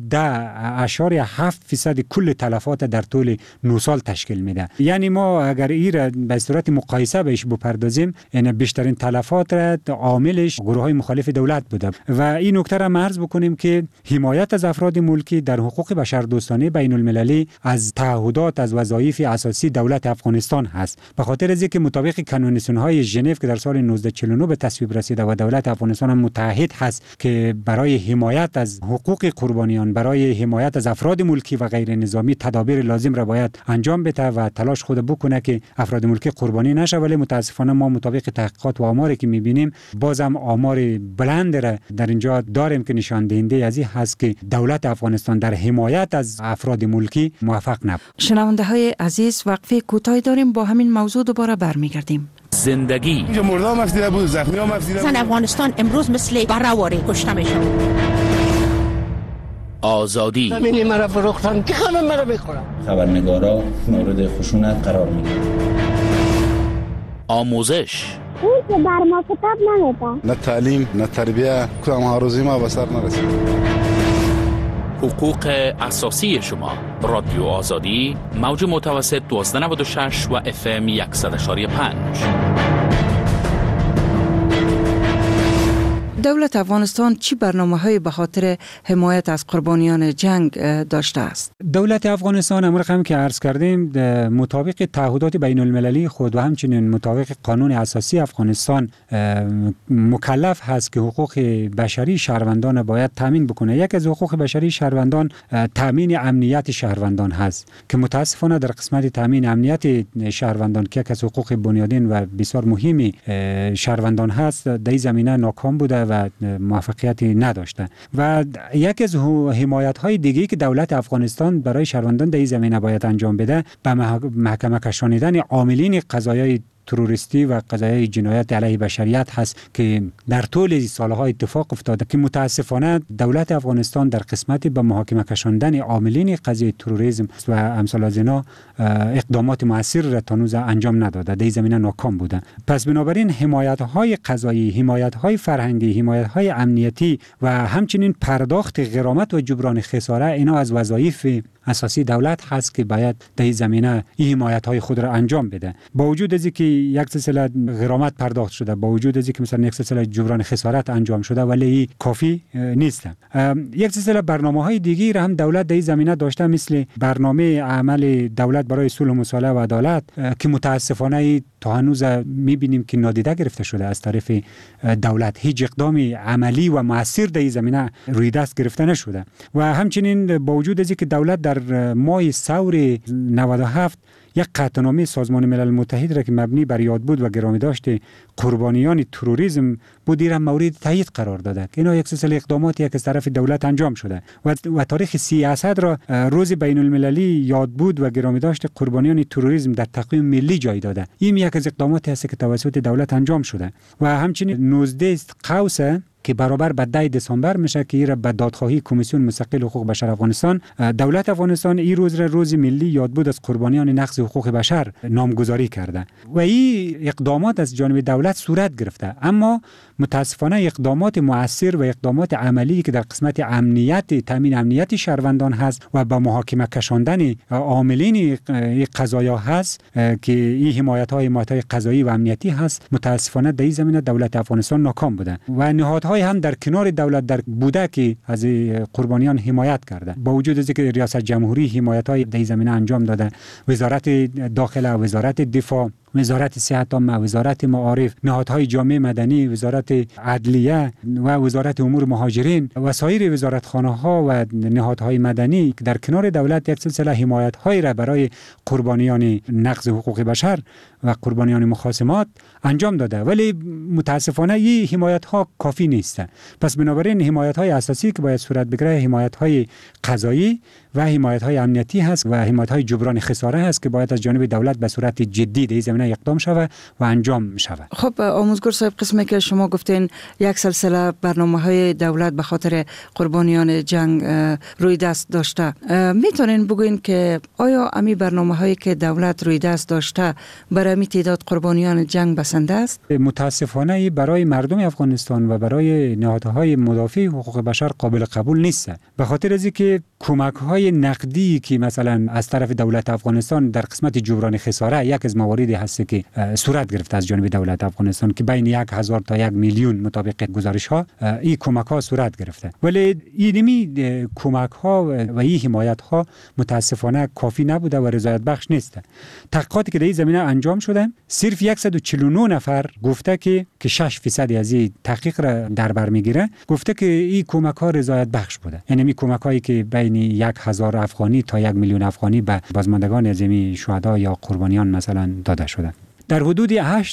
10.7% کل تلفات در طول 9 سال تشکیل میده. یعنی ما اگر این به صورت مقایسه بهش بپردازیم، یعنی بیشترین تلفات را عاملش گروه های مخالف دولت بوده و این نکته را عرض بکنیم که حمایت از افراد ملکی در حقوق بشر دوستانه بین المللی از تعهدات، از وظایف اساسی دولت افغانستان هست. به خاطر از اینکه مطابق کنوانسیون های ژنو که در سال 1949 به تصویب رسیده و دولت افغانستان هم متحد هست که برای حمایت از حقوق قربانیان، برای حمایت از افراد ملکی و غیر نظامی تدابیر لازم را باید انجام بده و تلاش خود بکنه که افراد ملکی قربانی نشه. ولی متاسفانه ما مطابق تحقیقات و آماری که میبینیم بازم آمار بلند را در اینجا داریم که نشان دهنده از این هست که دولت افغانستان در حمایت از افراد ملکی موفق نبود. شنونده های عزیز، وقفه کوتاهی داریم، با همین موضوع دوباره برمیگردیم. زندگی اینجا مردم افزیده بود، زخمی هم افزیده بود. زن افغانستان امروز مثل برهواری کشته میشن. آزادی زمینی مرا فروختن که همه مرا بخورن. خبرنگارا مورد خشونت قرار میگیرن. آموزش اون که بر ما کتاب نمیده، نه تعلیم نه تربیه، کدام هاروزی ما به سر نرسید. حقوق اساسی شما. رادیو آزادی، موج متوسط 1296 و FM 100.5. دولت افغانستان چی برنامه‌های به خاطر حمایت از قربانیان جنگ داشته است؟ دولت افغانستان امر هم که عرض کردیم مطابق تعهدات بین المللی خود و همچنین مطابق قانون اساسی افغانستان مکلف هست که حقوق بشری شهروندان باید تامین بکنه. یک از حقوق بشری شهروندان تامین امنیت شهروندان هست که متاسفانه در قسمت تامین امنیت شهروندان که یک از حقوق بنیادین و بسیار مهمی شهروندان هست در این زمینه ناکام بوده و موفقیتی نداشته. و یک از حمایت های دیگه که دولت افغانستان برای شهروندان در این زمینه باید انجام بده به محکمه کشانیدن عاملین قضایای تروریستی و قضایای جنایت علیه بشریت هست که در طول سالها اتفاق افتاده که متاسفانه دولت افغانستان در قسمت به محاکمه کشاندن عاملین قضیه تروریسم و امثال از اینا اقدامات مؤثر را تا هنوز انجام نداده، در این زمینه ناکام بوده. پس بنابراین حمایت های قضایی، حمایت های فرهنگی، حمایت های امنیتی و همچنین پرداخت غرامت و جبران خساره اینا از وظایف اساسی دولت هست که باید در این زمینه این حمایت های خود را انجام بده. با وجود از اینکه یک سلسله غرامت پرداخت شده، با وجود از اینکه مثلا یک سلسله جبران خسارت انجام شده، ولی کافی نیست. یک سلسله برنامه‌های دیگه را هم دولت در این زمینه داشته، مثل برنامه عمل دولت برای صلح و مصالحه و عدالت که متاسفانه تا هنوز می‌بینیم که نادیده گرفته شده از طرف دولت. هیچ اقدام عملی و مؤثر در این زمینه روی دست گرفته نشده. و همچنین با وجود از اینکه دولت در ماه ثور 97 یک قطعنامه سازمان ملل متحد را که مبنی بر یادبود و گرامی داشته قربانیان تروریسم بود را مورد تایید قرار داده. اینا یک سلسله اقداماتی که از طرف دولت انجام شده و تاریخ 30 اسد را روز بین المللی یادبود و گرامی داشته قربانیان تروریسم در تقویم ملی جای داده. این یک از اقداماتی است که توسط دولت انجام شده. و همچنین 19 قوس که برابر به 10 دسامبر میشه که این را به دادخواهی کمیسیون مستقل حقوق بشر افغانستان، دولت افغانستان این روز را روز ملی یادبود از قربانیان نقض حقوق بشر نامگذاری کرده و این اقدامات از جانب دولت صورت گرفته. اما متاسفانه اقدامات مؤثر و اقدامات عملی که در قسمت امنیت، تامین امنیت شهروندان هست و به محاکمه کشاندن عاملین قضایا هست که این حمایت‌های قضایی و امنیتی هست، متاسفانه در این زمینه دولت افغانستان ناکام بوده و نهادهای هم در کنار دولت در بوده که از قربانیان حمایت کرده. با وجود از اینکه ریاست جمهوری حمایت‌های در این زمینه انجام داده، وزارت داخله، وزارت دفاع، وزارت صحت عامه، وزارت معارف، نهادهای جامعه مدنی، وزارت عدلیه و وزارت امور مهاجرین و سایر وزارتخانه‌ها و نهادهای مدنی که در کنار دولت یک سلسله حمایت‌های را برای قربانیان نقض حقوق بشر و قربانیان مخاصمات انجام داده، ولی متاسفانه این حمایت‌ها کافی نیست. پس بنابراین حمایت‌های اساسی که باید صورت بگیره حمایت‌های قضایی و حمایت‌های امنیتی هست و حمایت‌های جبران خساره هست که باید از جانب دولت به صورت جدی در زمینه اقدام شود و انجام شود. خب آموزگار صاحب، قسمی که شما گفتین یک سلسله برنامه‌های دولت به خاطر قربانیان جنگ روی دست داشته، میتونین بگوین که آیا امی برنامه‌هایی که دولت روی دست داشته برای می تعداد قربانیان جنگ بسنده است؟ متاسفانه برای مردم افغانستان و برای نهادهای مدافع حقوق بشر قابل قبول نیست، به خاطر از اینکه کمک‌های نقدی که مثلا از طرف دولت افغانستان در قسمت جبران خساره یک از مواردی هست که صورت گرفته از جانب دولت افغانستان که بین 1000 تا 1 میلیون مطابق گزارش‌ها این کمک‌ها صورت گرفته، ولی اینمی کمک‌ها و این حمایت‌ها متاسفانه کافی نبوده و رضایت بخش نیست. تحقیقاتی که در این زمینه انجام شده، صرف 149 نفر گفته که 6% از این تحقیق را در بر میگیره، گفته که این کمک‌ها رضایت بخش بوده. یعنی این کمک‌هایی که بین 1000 افغانی تا 1 میلیون افغانی به بازماندگان از این شهدا یا قربانیان مثلا داده شده. در حدود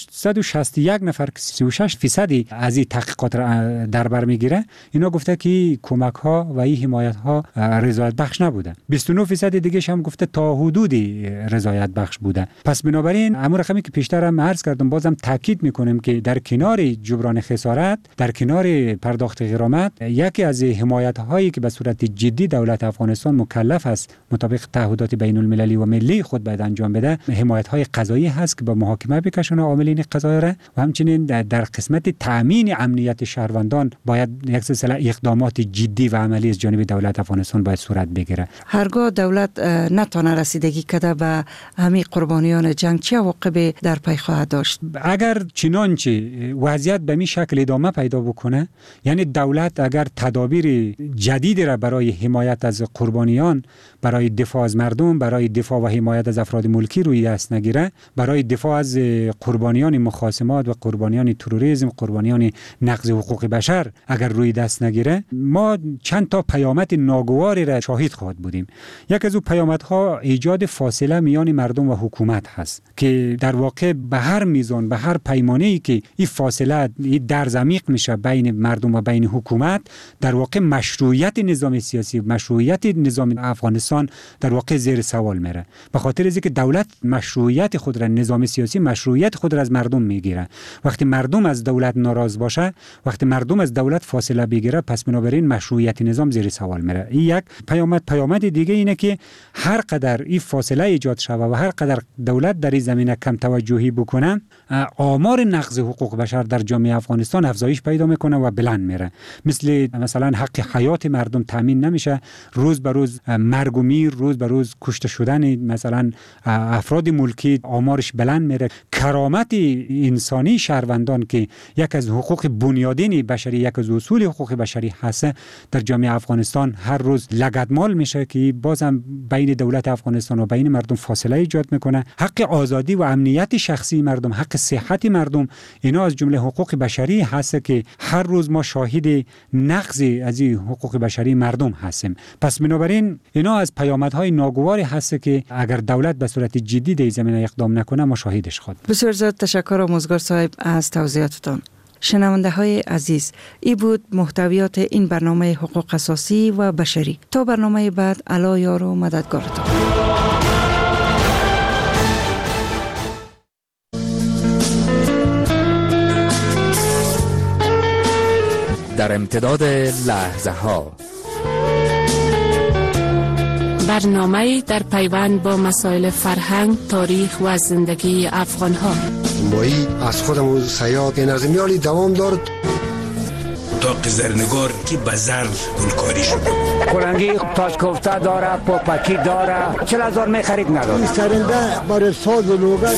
861 نفر که 36% از این تحقیقات را در بر میگیره، اینا گفته که کمک ها و این حمایت ها رضایت بخش نبوده. 29% دیگه هم گفته تا حدودی رضایت بخش بوده. پس بنابراین امور رقمی که پیشتر هم عرض کردم بازم تاکید میکنیم که در کنار جبران خسارت، در کنار پرداخت غرامت، یکی از حمایت هایی که به صورت جدی دولت افغانستان مکلف است مطابق تعهدات بین المللی و ملی خود باید انجام بده، حمایت های قضایی هست که با محاکمه بکشونه عاملین قضایی را و همچنین در قسمت تامین امنیت شهروندان باید یک سلسله اقدامات جدی و عملی از جانب دولت افغانستان باید صورت بگیره. هرگاه دولت نتونه رسیدگی کرده به همین قربانیان جنگ چه عواقبی در پی خواهد داشت؟ اگر چنانچه وضعیت به این شکل ادامه پیدا بکنه، یعنی دولت اگر تدابیر جدیدی را برای حمایت از قربانیان، برای دفاع از مردم، برای دفاع و حمایت از افراد ملکی روی دست نگیره، برای دفاع از قربانیان مخاصمات و قربانیان تروریسم، قربانیان نقض حقوق بشر اگر روی دست نگیره، ما چند تا پیامد ناگواری را شاهد خواهد بودیم. یک از اون پیامدها ایجاد فاصله میان مردم و حکومت هست که در واقع به هر میزان، به هر پیمانه‌ای که این فاصله درز عمیق میشه بین مردم و بین حکومت، در واقع مشروعیت نظام سیاسی، مشروعیت نظام افغانستان در واقع زیر سوال میره. به خاطر اینکه دولت مشروعیت خود را، نظام سیاسی مشروعیت خود را از مردم میگیره. وقتی مردم از دولت ناراض باشه، وقتی مردم از دولت فاصله بگیره، پس بنابراین مشروعیت نظام زیر سوال میره. این یک پیامد دیگه اینه که هر قدر این فاصله ایجاد شوه و هر قدر دولت در این زمینه کم توجهی بکنه، آمار نقض حقوق بشر در جامعه افغانستان افزایش پیدا میکنه و بلند میره. مثلا حق حیات مردم تامین نمیشه، روز به روز مرگ و میر، روز به روز کشته شدن مثلا افراد ملکی آمارش بلند میره. کرامت انسانی شهروندان که یک از حقوق بنیادین بشری، یک از اصول حقوق بشری هست، در جامعه افغانستان هر روز لگدمال میشه که بازم بین دولت افغانستان و بین مردم فاصله ایجاد میکنه. حق آزادی و امنیت شخصی مردم، حق صحت مردم، اینا از جمله حقوق بشری هست که هر روز ما شاهد نقض از این حقوق بشری مردم هستیم. پس بنابراین اینا از پیامدهای ناگواری هست که اگر دولت به صورت جدی در زمینه اقدام نکنه ما شاهدش خواهیم. بسیار زیاد تشکر آموزگار صاحب از توضیحاتتان. شنونده های عزیز، ای بود محتویات این برنامه حقوق اساسی و بشری. تا برنامه بعد، الله یار و مددگارتان. در امتداد لحظه ها، برنامه در پیوند با مسائل فرهنگ، تاریخ و زندگی افغان ها. مایی از خودم سیاد نظمیالی دوام دارد. اتاق زرنگار که به زر گلکاری شده. کلنگی تاج کوفته داره، پاپکی داره، 40,000 می خرید نداره. سرنده برای ساز و لوگن.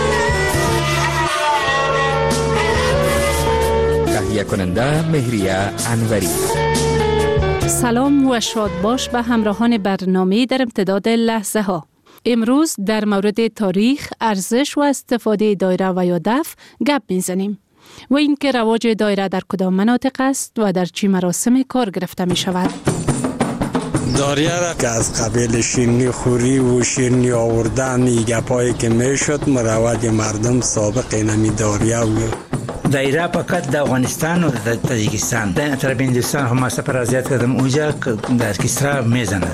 تهیه کننده مهریه انوری. سلام و شاد باش به همراهان برنامه در امتداد لحظه ها. امروز در مورد تاریخ، ارزش و استفاده دایره و یا دف گپ میزنیم و اینکه رواج دایره در کدام مناطق است و در چه مراسم کار گرفته می شود. دایره را که از قبیل شیرنی خوری و شیرنی آوردن گپایی که می شد، مروج مردم سابق نمی دایره و دایره فقط در افغانستان و در تاجیکستان، در طرف هندوستان هم سفر ازیاد کردم، اونجا در کسرا میزند.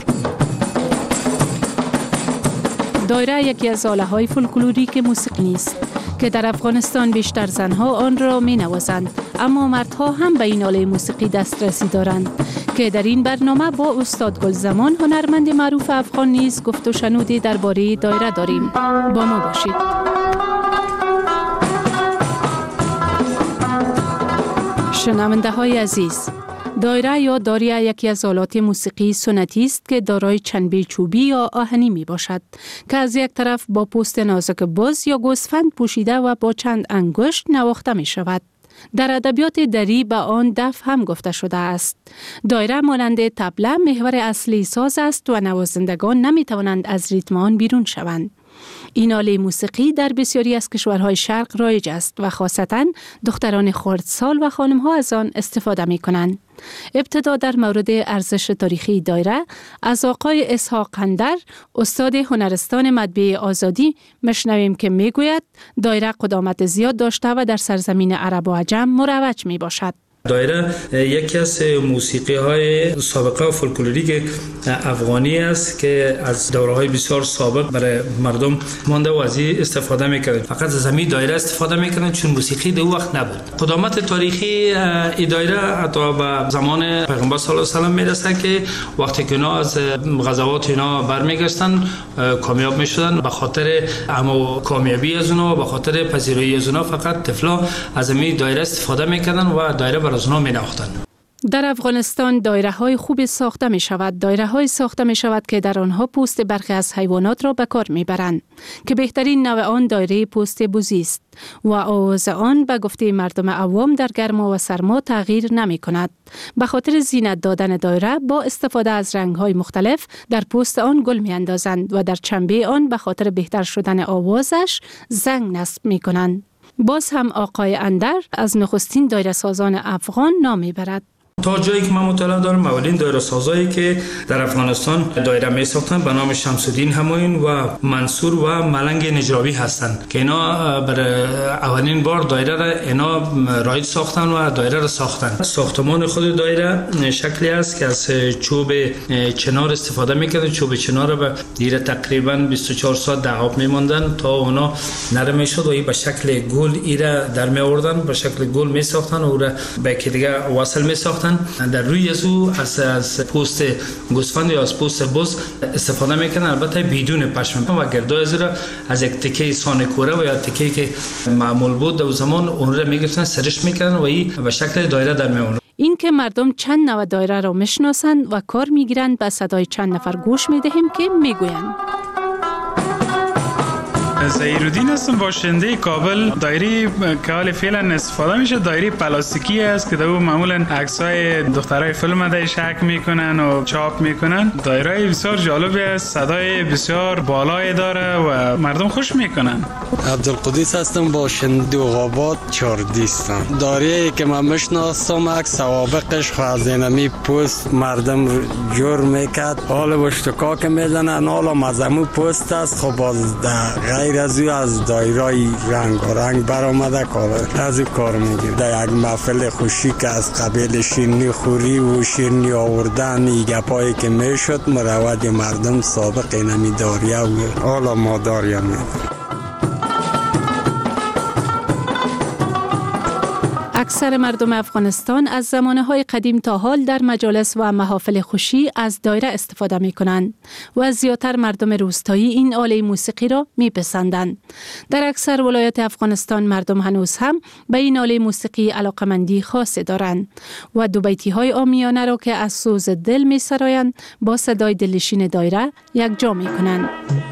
دایره یکی از آله‌های فولکلوریک موسیقی است که در افغانستان بیشتر زنها آن را می‌نوازند، اما مردها هم به این آله موسیقی دسترسی دارند که در این برنامه با استاد گلزمان، هنرمند معروف افغان نیز گفت و شنودی درباره دایره داریم. با ما باشید. شنونده های عزیز، دایره یا داریه یکی از آلات موسیقی سنتی است که دارای چنبه چوبی یا آهنی می باشد که از یک طرف با پوست نازک بز یا گوسفند پوشیده و با چند انگشت نواخته می شود. در ادبیات دری به آن دف هم گفته شده است. دایره مانند طبله محور اصلی ساز است و نوازندگان نمی توانند از ریتم آن بیرون شوند. این آله موسیقی در بسیاری از کشورهای شرق رایج است و خاصتاً دختران خردسال و خانم‌ها از آن استفاده می‌کنند. ابتدا در مورد ارزش تاریخی دایره از آقای اسحاق قندر، استاد هنرستان مطبعه آزادی، مشنویم که میگوید دایره قدامت زیاد داشته و در سرزمین عرب و عجم مروج می باشد. دایره یکی از موسیقی های سابقه و فولکلوریک افغانی است که از دوره‌های بسیار سابق برای مردم مانده و از این استفاده می‌کردند. فقط از همین دایره استفاده می‌کردند چون موسیقی در وقت نبود. قدامت تاریخی این دایره حتی به زمان پیغمبر صلی الله علیه و سلم میرسه که وقتی که اینا از غزوات اینا برمیگشتن کامیاب میشدن، به خاطر کامیابی از اونها و به خاطر پذیرایی از اونها فقط طفلا از همین دایره استفاده می‌کردن و دایره بر از اونها می‌نواختن. در افغانستان دایره های خوبی ساخته می شود. دایره های ساخته می شود که در آنها پوست برخی از حیوانات را به کار می برند که بهترین نوع آن دایره پوست بزی است و آواز آن به گفته مردم عوام در گرما و سرما تغییر نمی کند. به خاطر زینت دادن دایره با استفاده از رنگ های مختلف در پوست آن گل می اندازند و در چنبه آن به خاطر بهتر شدن آوازش زنگ نصب می کنند. باز هم آقای اندر از نخستین دایره سازان افغان نام می برد. تا جایی که من مطالعه دارم اولین دایره سازایی که در افغانستان دایره می ساختن به نام شمس الدین همایون و منصور و ملنگ نجراوی هستند که اینا برای اولین بار دایره را اینا رایج ساختن و دایره را ساختن. ساختمان خود دایره شکلی است که از چوب چنار استفاده می‌کردن. چوب چنار را به دیره تقریبا 24 ساعت در آب می‌ماندن تا اونا نرم می‌شد و این به شکل گل ایره در می آوردن، به شکل گل می ساختن و او را به یکی دیگه وصل می ساختن. در روی از پوست گوسفند یا از پوست بز استفاده میکنن، البته بدون پشم و گردای از را از یک تکه سانکوره و یا تکه‌ای که معمول بود در زمان اون را میگرفتن سرش میکردن و این به شکل دایره در میآورد. این که مردم چند نوع دایره را میشناسند و کار میگیرند به صدای چند نفر گوش میدهیم که میگویند. زهیرالدین هستم، باشنده کابل. دایره که حال فعلا استفاده میشه دایره پلاستیکی است که دو معمولا عکسای دخترای فیلم ده شک میکنن و چاپ میکنن. دایره بسیار جالبی است، صدای بسیار بالایی داره و مردم خوش میکنن. عبدالقدیس هستم، باشنده آباد چاردیستم. دایره که من میشناسم عکس سوابقش خازینمی پوست مردم جور میکرد، حالا بشتکا که میزنن حالا مزمو پوست است. خب باز غیر از دایرای رنگ و رنگ برآمده کار از کار میگیره. در یک محفل خوشی که از قبیل شیرینی خوری و شیرینی آوردن ای گپایی که میشد مروج مردم سابق اینمی داریه و حالا ما داریه میده. اکثر مردم افغانستان از زمانه‌های قدیم تا حال در مجالس و محافل خوشی از دایره استفاده می‌کنند و زیاتر مردم روستایی این آله موسیقی را می‌پسندند. در اکثر ولایات افغانستان مردم هنوز هم به این آله موسیقی علاقمندی خاصی دارند و دو بیتی‌های عامیانه را که از سوز دل می‌سرایند با صدای دلنشین دایره یکجا می‌کنند.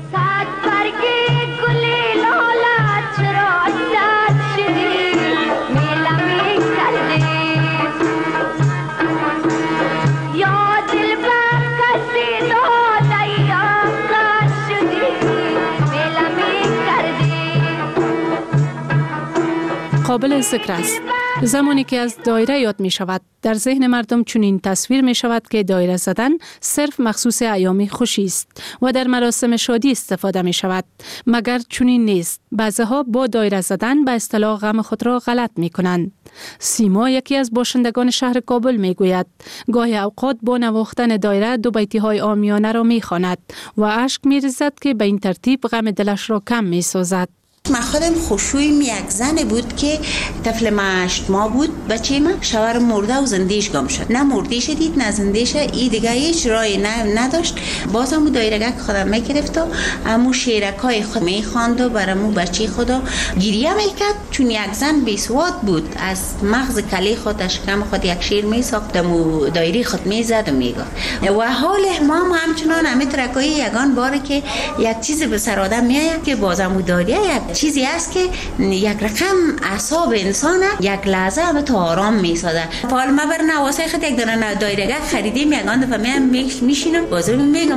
قابل ذکر است زمانی که از دایره یاد می شود در ذهن مردم چنین تصویر می شود که دایره زدن صرف مخصوص ایام خوشی است و در مراسم شادی استفاده می شود، مگر چنین نیست. بعضها با دایره زدن به اصطلاح غم خود را غلط می کنند. سیما یکی از باشندگان شهر کابل می گوید گاهی اوقات با نواختن دایره دو بیتی های عامیانه را می خواند و اشک می ریزد که به این ترتیب غم دلش را کم می سازد. من خودم خوشویم یک زن بود که طفل ما 8 ماه بود، بچه ما شوهر مرده و زندهش گم شد. نه مردیش دید نه زندهش، ای دیگه هیچ راهی نداشت. باز همو دایرگک خودم میگرفت و همو شیرکای خود میخواند و برامو بچه خدا گریه میکرد، چون یک زن بیسواد بود. از مغز کلی خودش کم خود یک شیر میساخت و دایره خود میزد و میگفت و حال ما همچنان همه ترکای یگان باره که یک چیز به سر آدم میآید که باز همو دایره یک چیزی است که یک رقم اعصاب انسان یک لحظه همه تا آرام میسازه. حالا ما بر نواسه خود یک دانه دایرگه خریدیم، یکان دفعه میشینم بازم میگم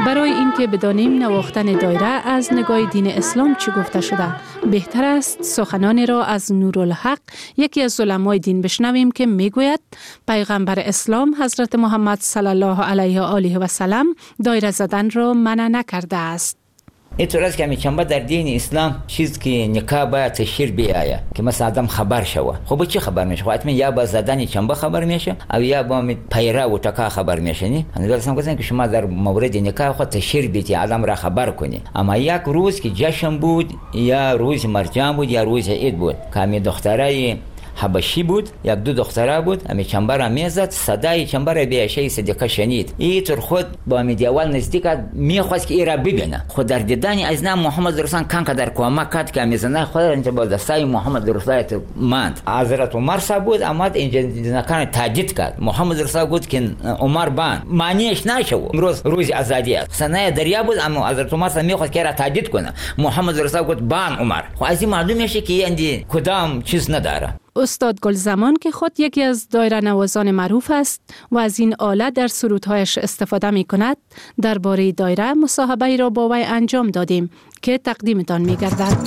برای اینکه بدانیم نواختن دایره از نگاه دین اسلام چی گفته شده، بهتر است سخنانی را از نورالحق، یکی از علمای دین، بشنویم که میگوید پیغمبر اسلام حضرت محمد صلی الله علیه و آله و سلم دایره زدن را منع نکرده است. اینطور است که میچنبه در دین اسلام چیز که نکاح باید تشهیر بیایه که مثلا آدم خبر شوه. خب چی خبر میشه؟ خب حتما یا با زدن چنبه خبر میشه او یا با پیره و تکا خبر میشه. نه اندرسم گفتن که شما در مورد نکاح خود تشهیر بیتی، آدم را خبر کنی. اما یک روز که جشن بود یا روز مرجان بود یا روز عید بود که می دخترای حبشی بود، یک دو دختره بود، امی چنبر میزد، صدای چنبر بیشه صدیقه شنید. ای تر خود با می دیوال نزدیک میخواست که ای را ببینه. خود در دیدن از نام محمد رسول کان که در کمک کرد که میزنه خود اینجا با دستای محمد رسول ماند. حضرت عمر صاحب بود آمد اینجا نکان تاجید کرد. محمد رسول گفت که عمر بان معنیش نشو امروز روز آزادی است. سنه دریا بود اما حضرت عمر صاحب میخواست که را تاجید کنه. محمد رسول گفت بان عمر. خب از این معلوم میشه که اندی کدام چیز نداره. استاد گلزمان که خود یکی از دایره نوازان معروف است و از این آله در سرودهایش استفاده می کند، درباره دایره مصاحبه را با وی انجام دادیم که تقدیمتان می گردد.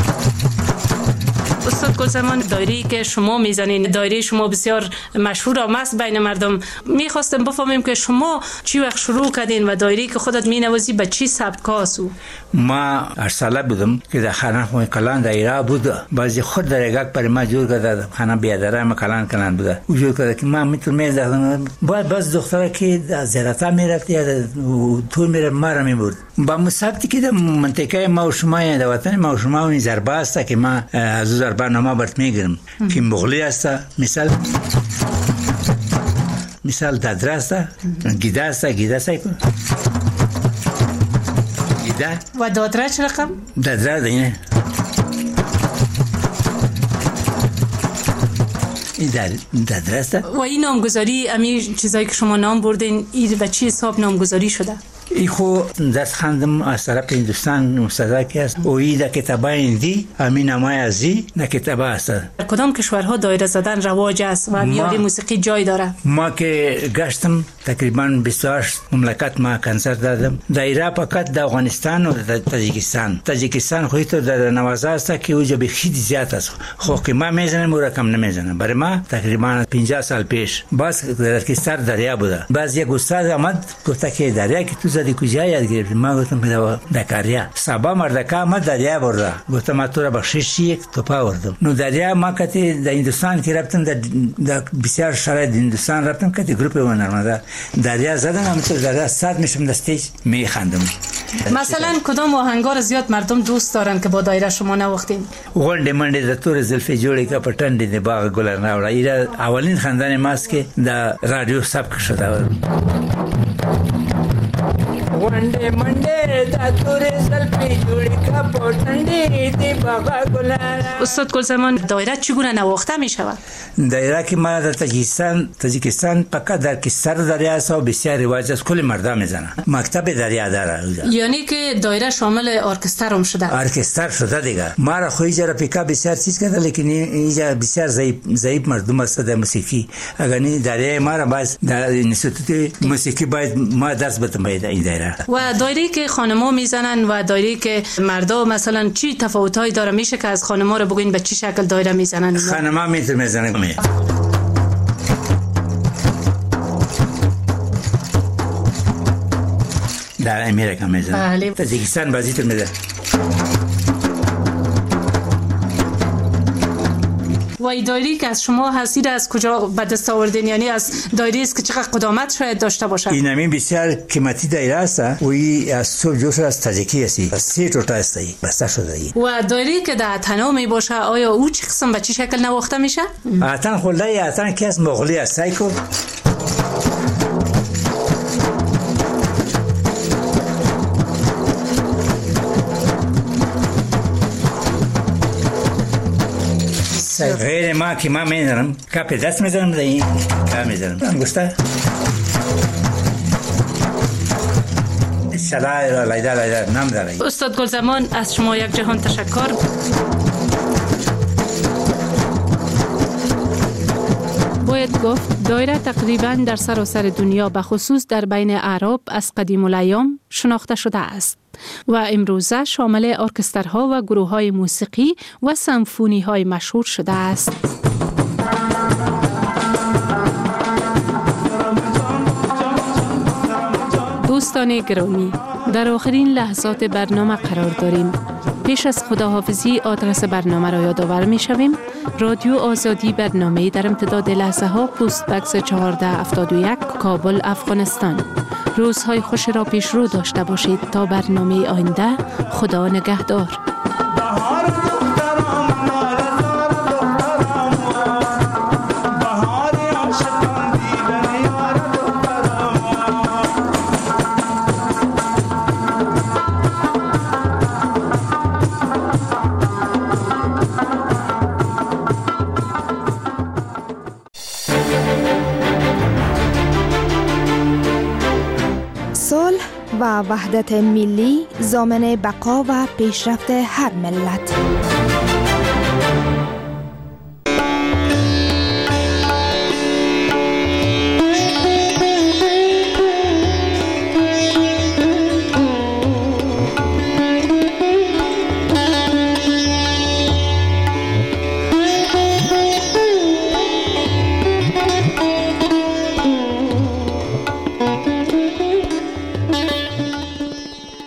استاد گلزمان، دایره‌ای که شما میزنین، دایره شما بسیار مشهور و است بین مردم. میخواستم بفهمیم که شما چی وقت شروع کردین و دایره‌ای که خودت مینوازی به چی سبک کاسو؟ ما ارساله بودم که در خانه خون کلان دایره بود. بعضی خود در یک پر ما جور کرده خانه بیادره ما کلان بوده. او جور کرده که ما میتونم میزدم. بعد باز دختره که زیارتا میرفت یا تو میره ما را میبرد. با مسابقه که در منطقه ما و شما یا در وطن ما و شما این ضربه است که ما از ضربه نما برات میگیرم که مغلی است. مثال دادره است، گیده است، و دادره چه رقم؟ دادره دینه این دادره است. و این نامگذاری امی چیزایی که شما نام بردین این به چی حساب نامگذاری شده؟ ای خو دست خواندم از طرف هندوستان مصدقی است و این در کتابه هندی همین نمای ازی در کتابه است. در کدام کشورها دایره زدن رواج است و میاری موسیقی جای داره؟ ما که گشتم تقریبا 28 مملکت ما کنسرت دادم. دایره فقط در افغانستان و در تاجیکستان خودی تو در نوازه است که اوجا بخید زیاد است. خب که ما میزنم و رقم نمیزنم. برای ما تقریبا 50 سال پیش باز در کشور دریا بوده. باز یک استاد آمد گفت که دریا که تو زدی کجا یاد گرفتی؟ ما گفتم که دکاریا. سبا مردکا ما دریا برده. گفتم ما تو را بخشش یک توپا آوردم. نو دریا ما کتی در هندوستان که رفتم در بسیار شرایط هندوستان رفتم کتی گروپ ونرمنده دریا زدم هم تو دریا صد میشم دستیج میخندم. مثلا کدام آهنگار زیاد مردم دوست دارن که با دایره شما نواختین؟ غونډه منډه د تور زلفې جوړې کا پټنډې د باغ ګل راوړه. ایرا اولین خاندان ماست که د رادیو سبک شده. غونډه منډه د تور زلفې جوړې کا پټنډې د باغ ګل. استاد گلزمان، دایره چگونه نواخته می شود؟ دایره که ما در تاجیکستان فقط در کشور دریا است و بسیار رواج است. کل مردم میزنن. مکتب دریا داره. یعنی که دایره شامل ارکستر هم شده؟ ارکستر شده دیگه. ما را خوی جرا پیکا بسیار چیز کرده لیکن اینجا بسیار ضعیف مردم است در موسیقی. اگر این دایره ما را باز در انستیتوت موسیقی باید ما درس بدیم این دایره. و دایره که خانم‌ها میزنن و دایره که مردا مثلا چی تفاوتایی داره؟ میشه که از خانم‌ها رو بگین به چه شکل دایره میزنن؟ خانم‌ها میزنن در امریکا میزنن. تاجیکستان بازی تو میزنن. و این دایره که از شما هستید از کجا به دست آوردین؟ یعنی از دایره است که چقدر قدامت شاید داشته باشه؟ این همین بسیار قیمتی دایره است و این از صبح جوش از تاجیکی است. از 3 ټوټه است بسته شده ای. و دایره که در اتنا می باشه آیا او چه قسم به چه شکل نواخته میشه؟ اتن خلای اتن که از مغولی است سایکو. غیر ما که ما میزنم کپ دست میزنم در این کپ میزنم انگشتر شلای لایده نام داره. استاد گلزمان، از شما یک جهان تشکر. باید گفت دایره تقریباً در سراسر دنیا به خصوص در بین اعراب از قدیم الایام شناخته شده است و امروزه شامل ارکسترها و گروه‌های موسیقی و سمفونی‌های مشهور شده است. دوستان گرامی، در آخرین لحظات برنامه قرار داریم. پیش از خداحافظی آدرس برنامه را یادآور می شویم. رادیو آزادی برنامه در امتداد لحظه ها، پست بکس 1471 کابل افغانستان. روزهای خوش را پیش رو داشته باشید تا برنامه آینده. خدا نگهدار. و وحدت ملی ضامن بقا و پیشرفت هر ملت.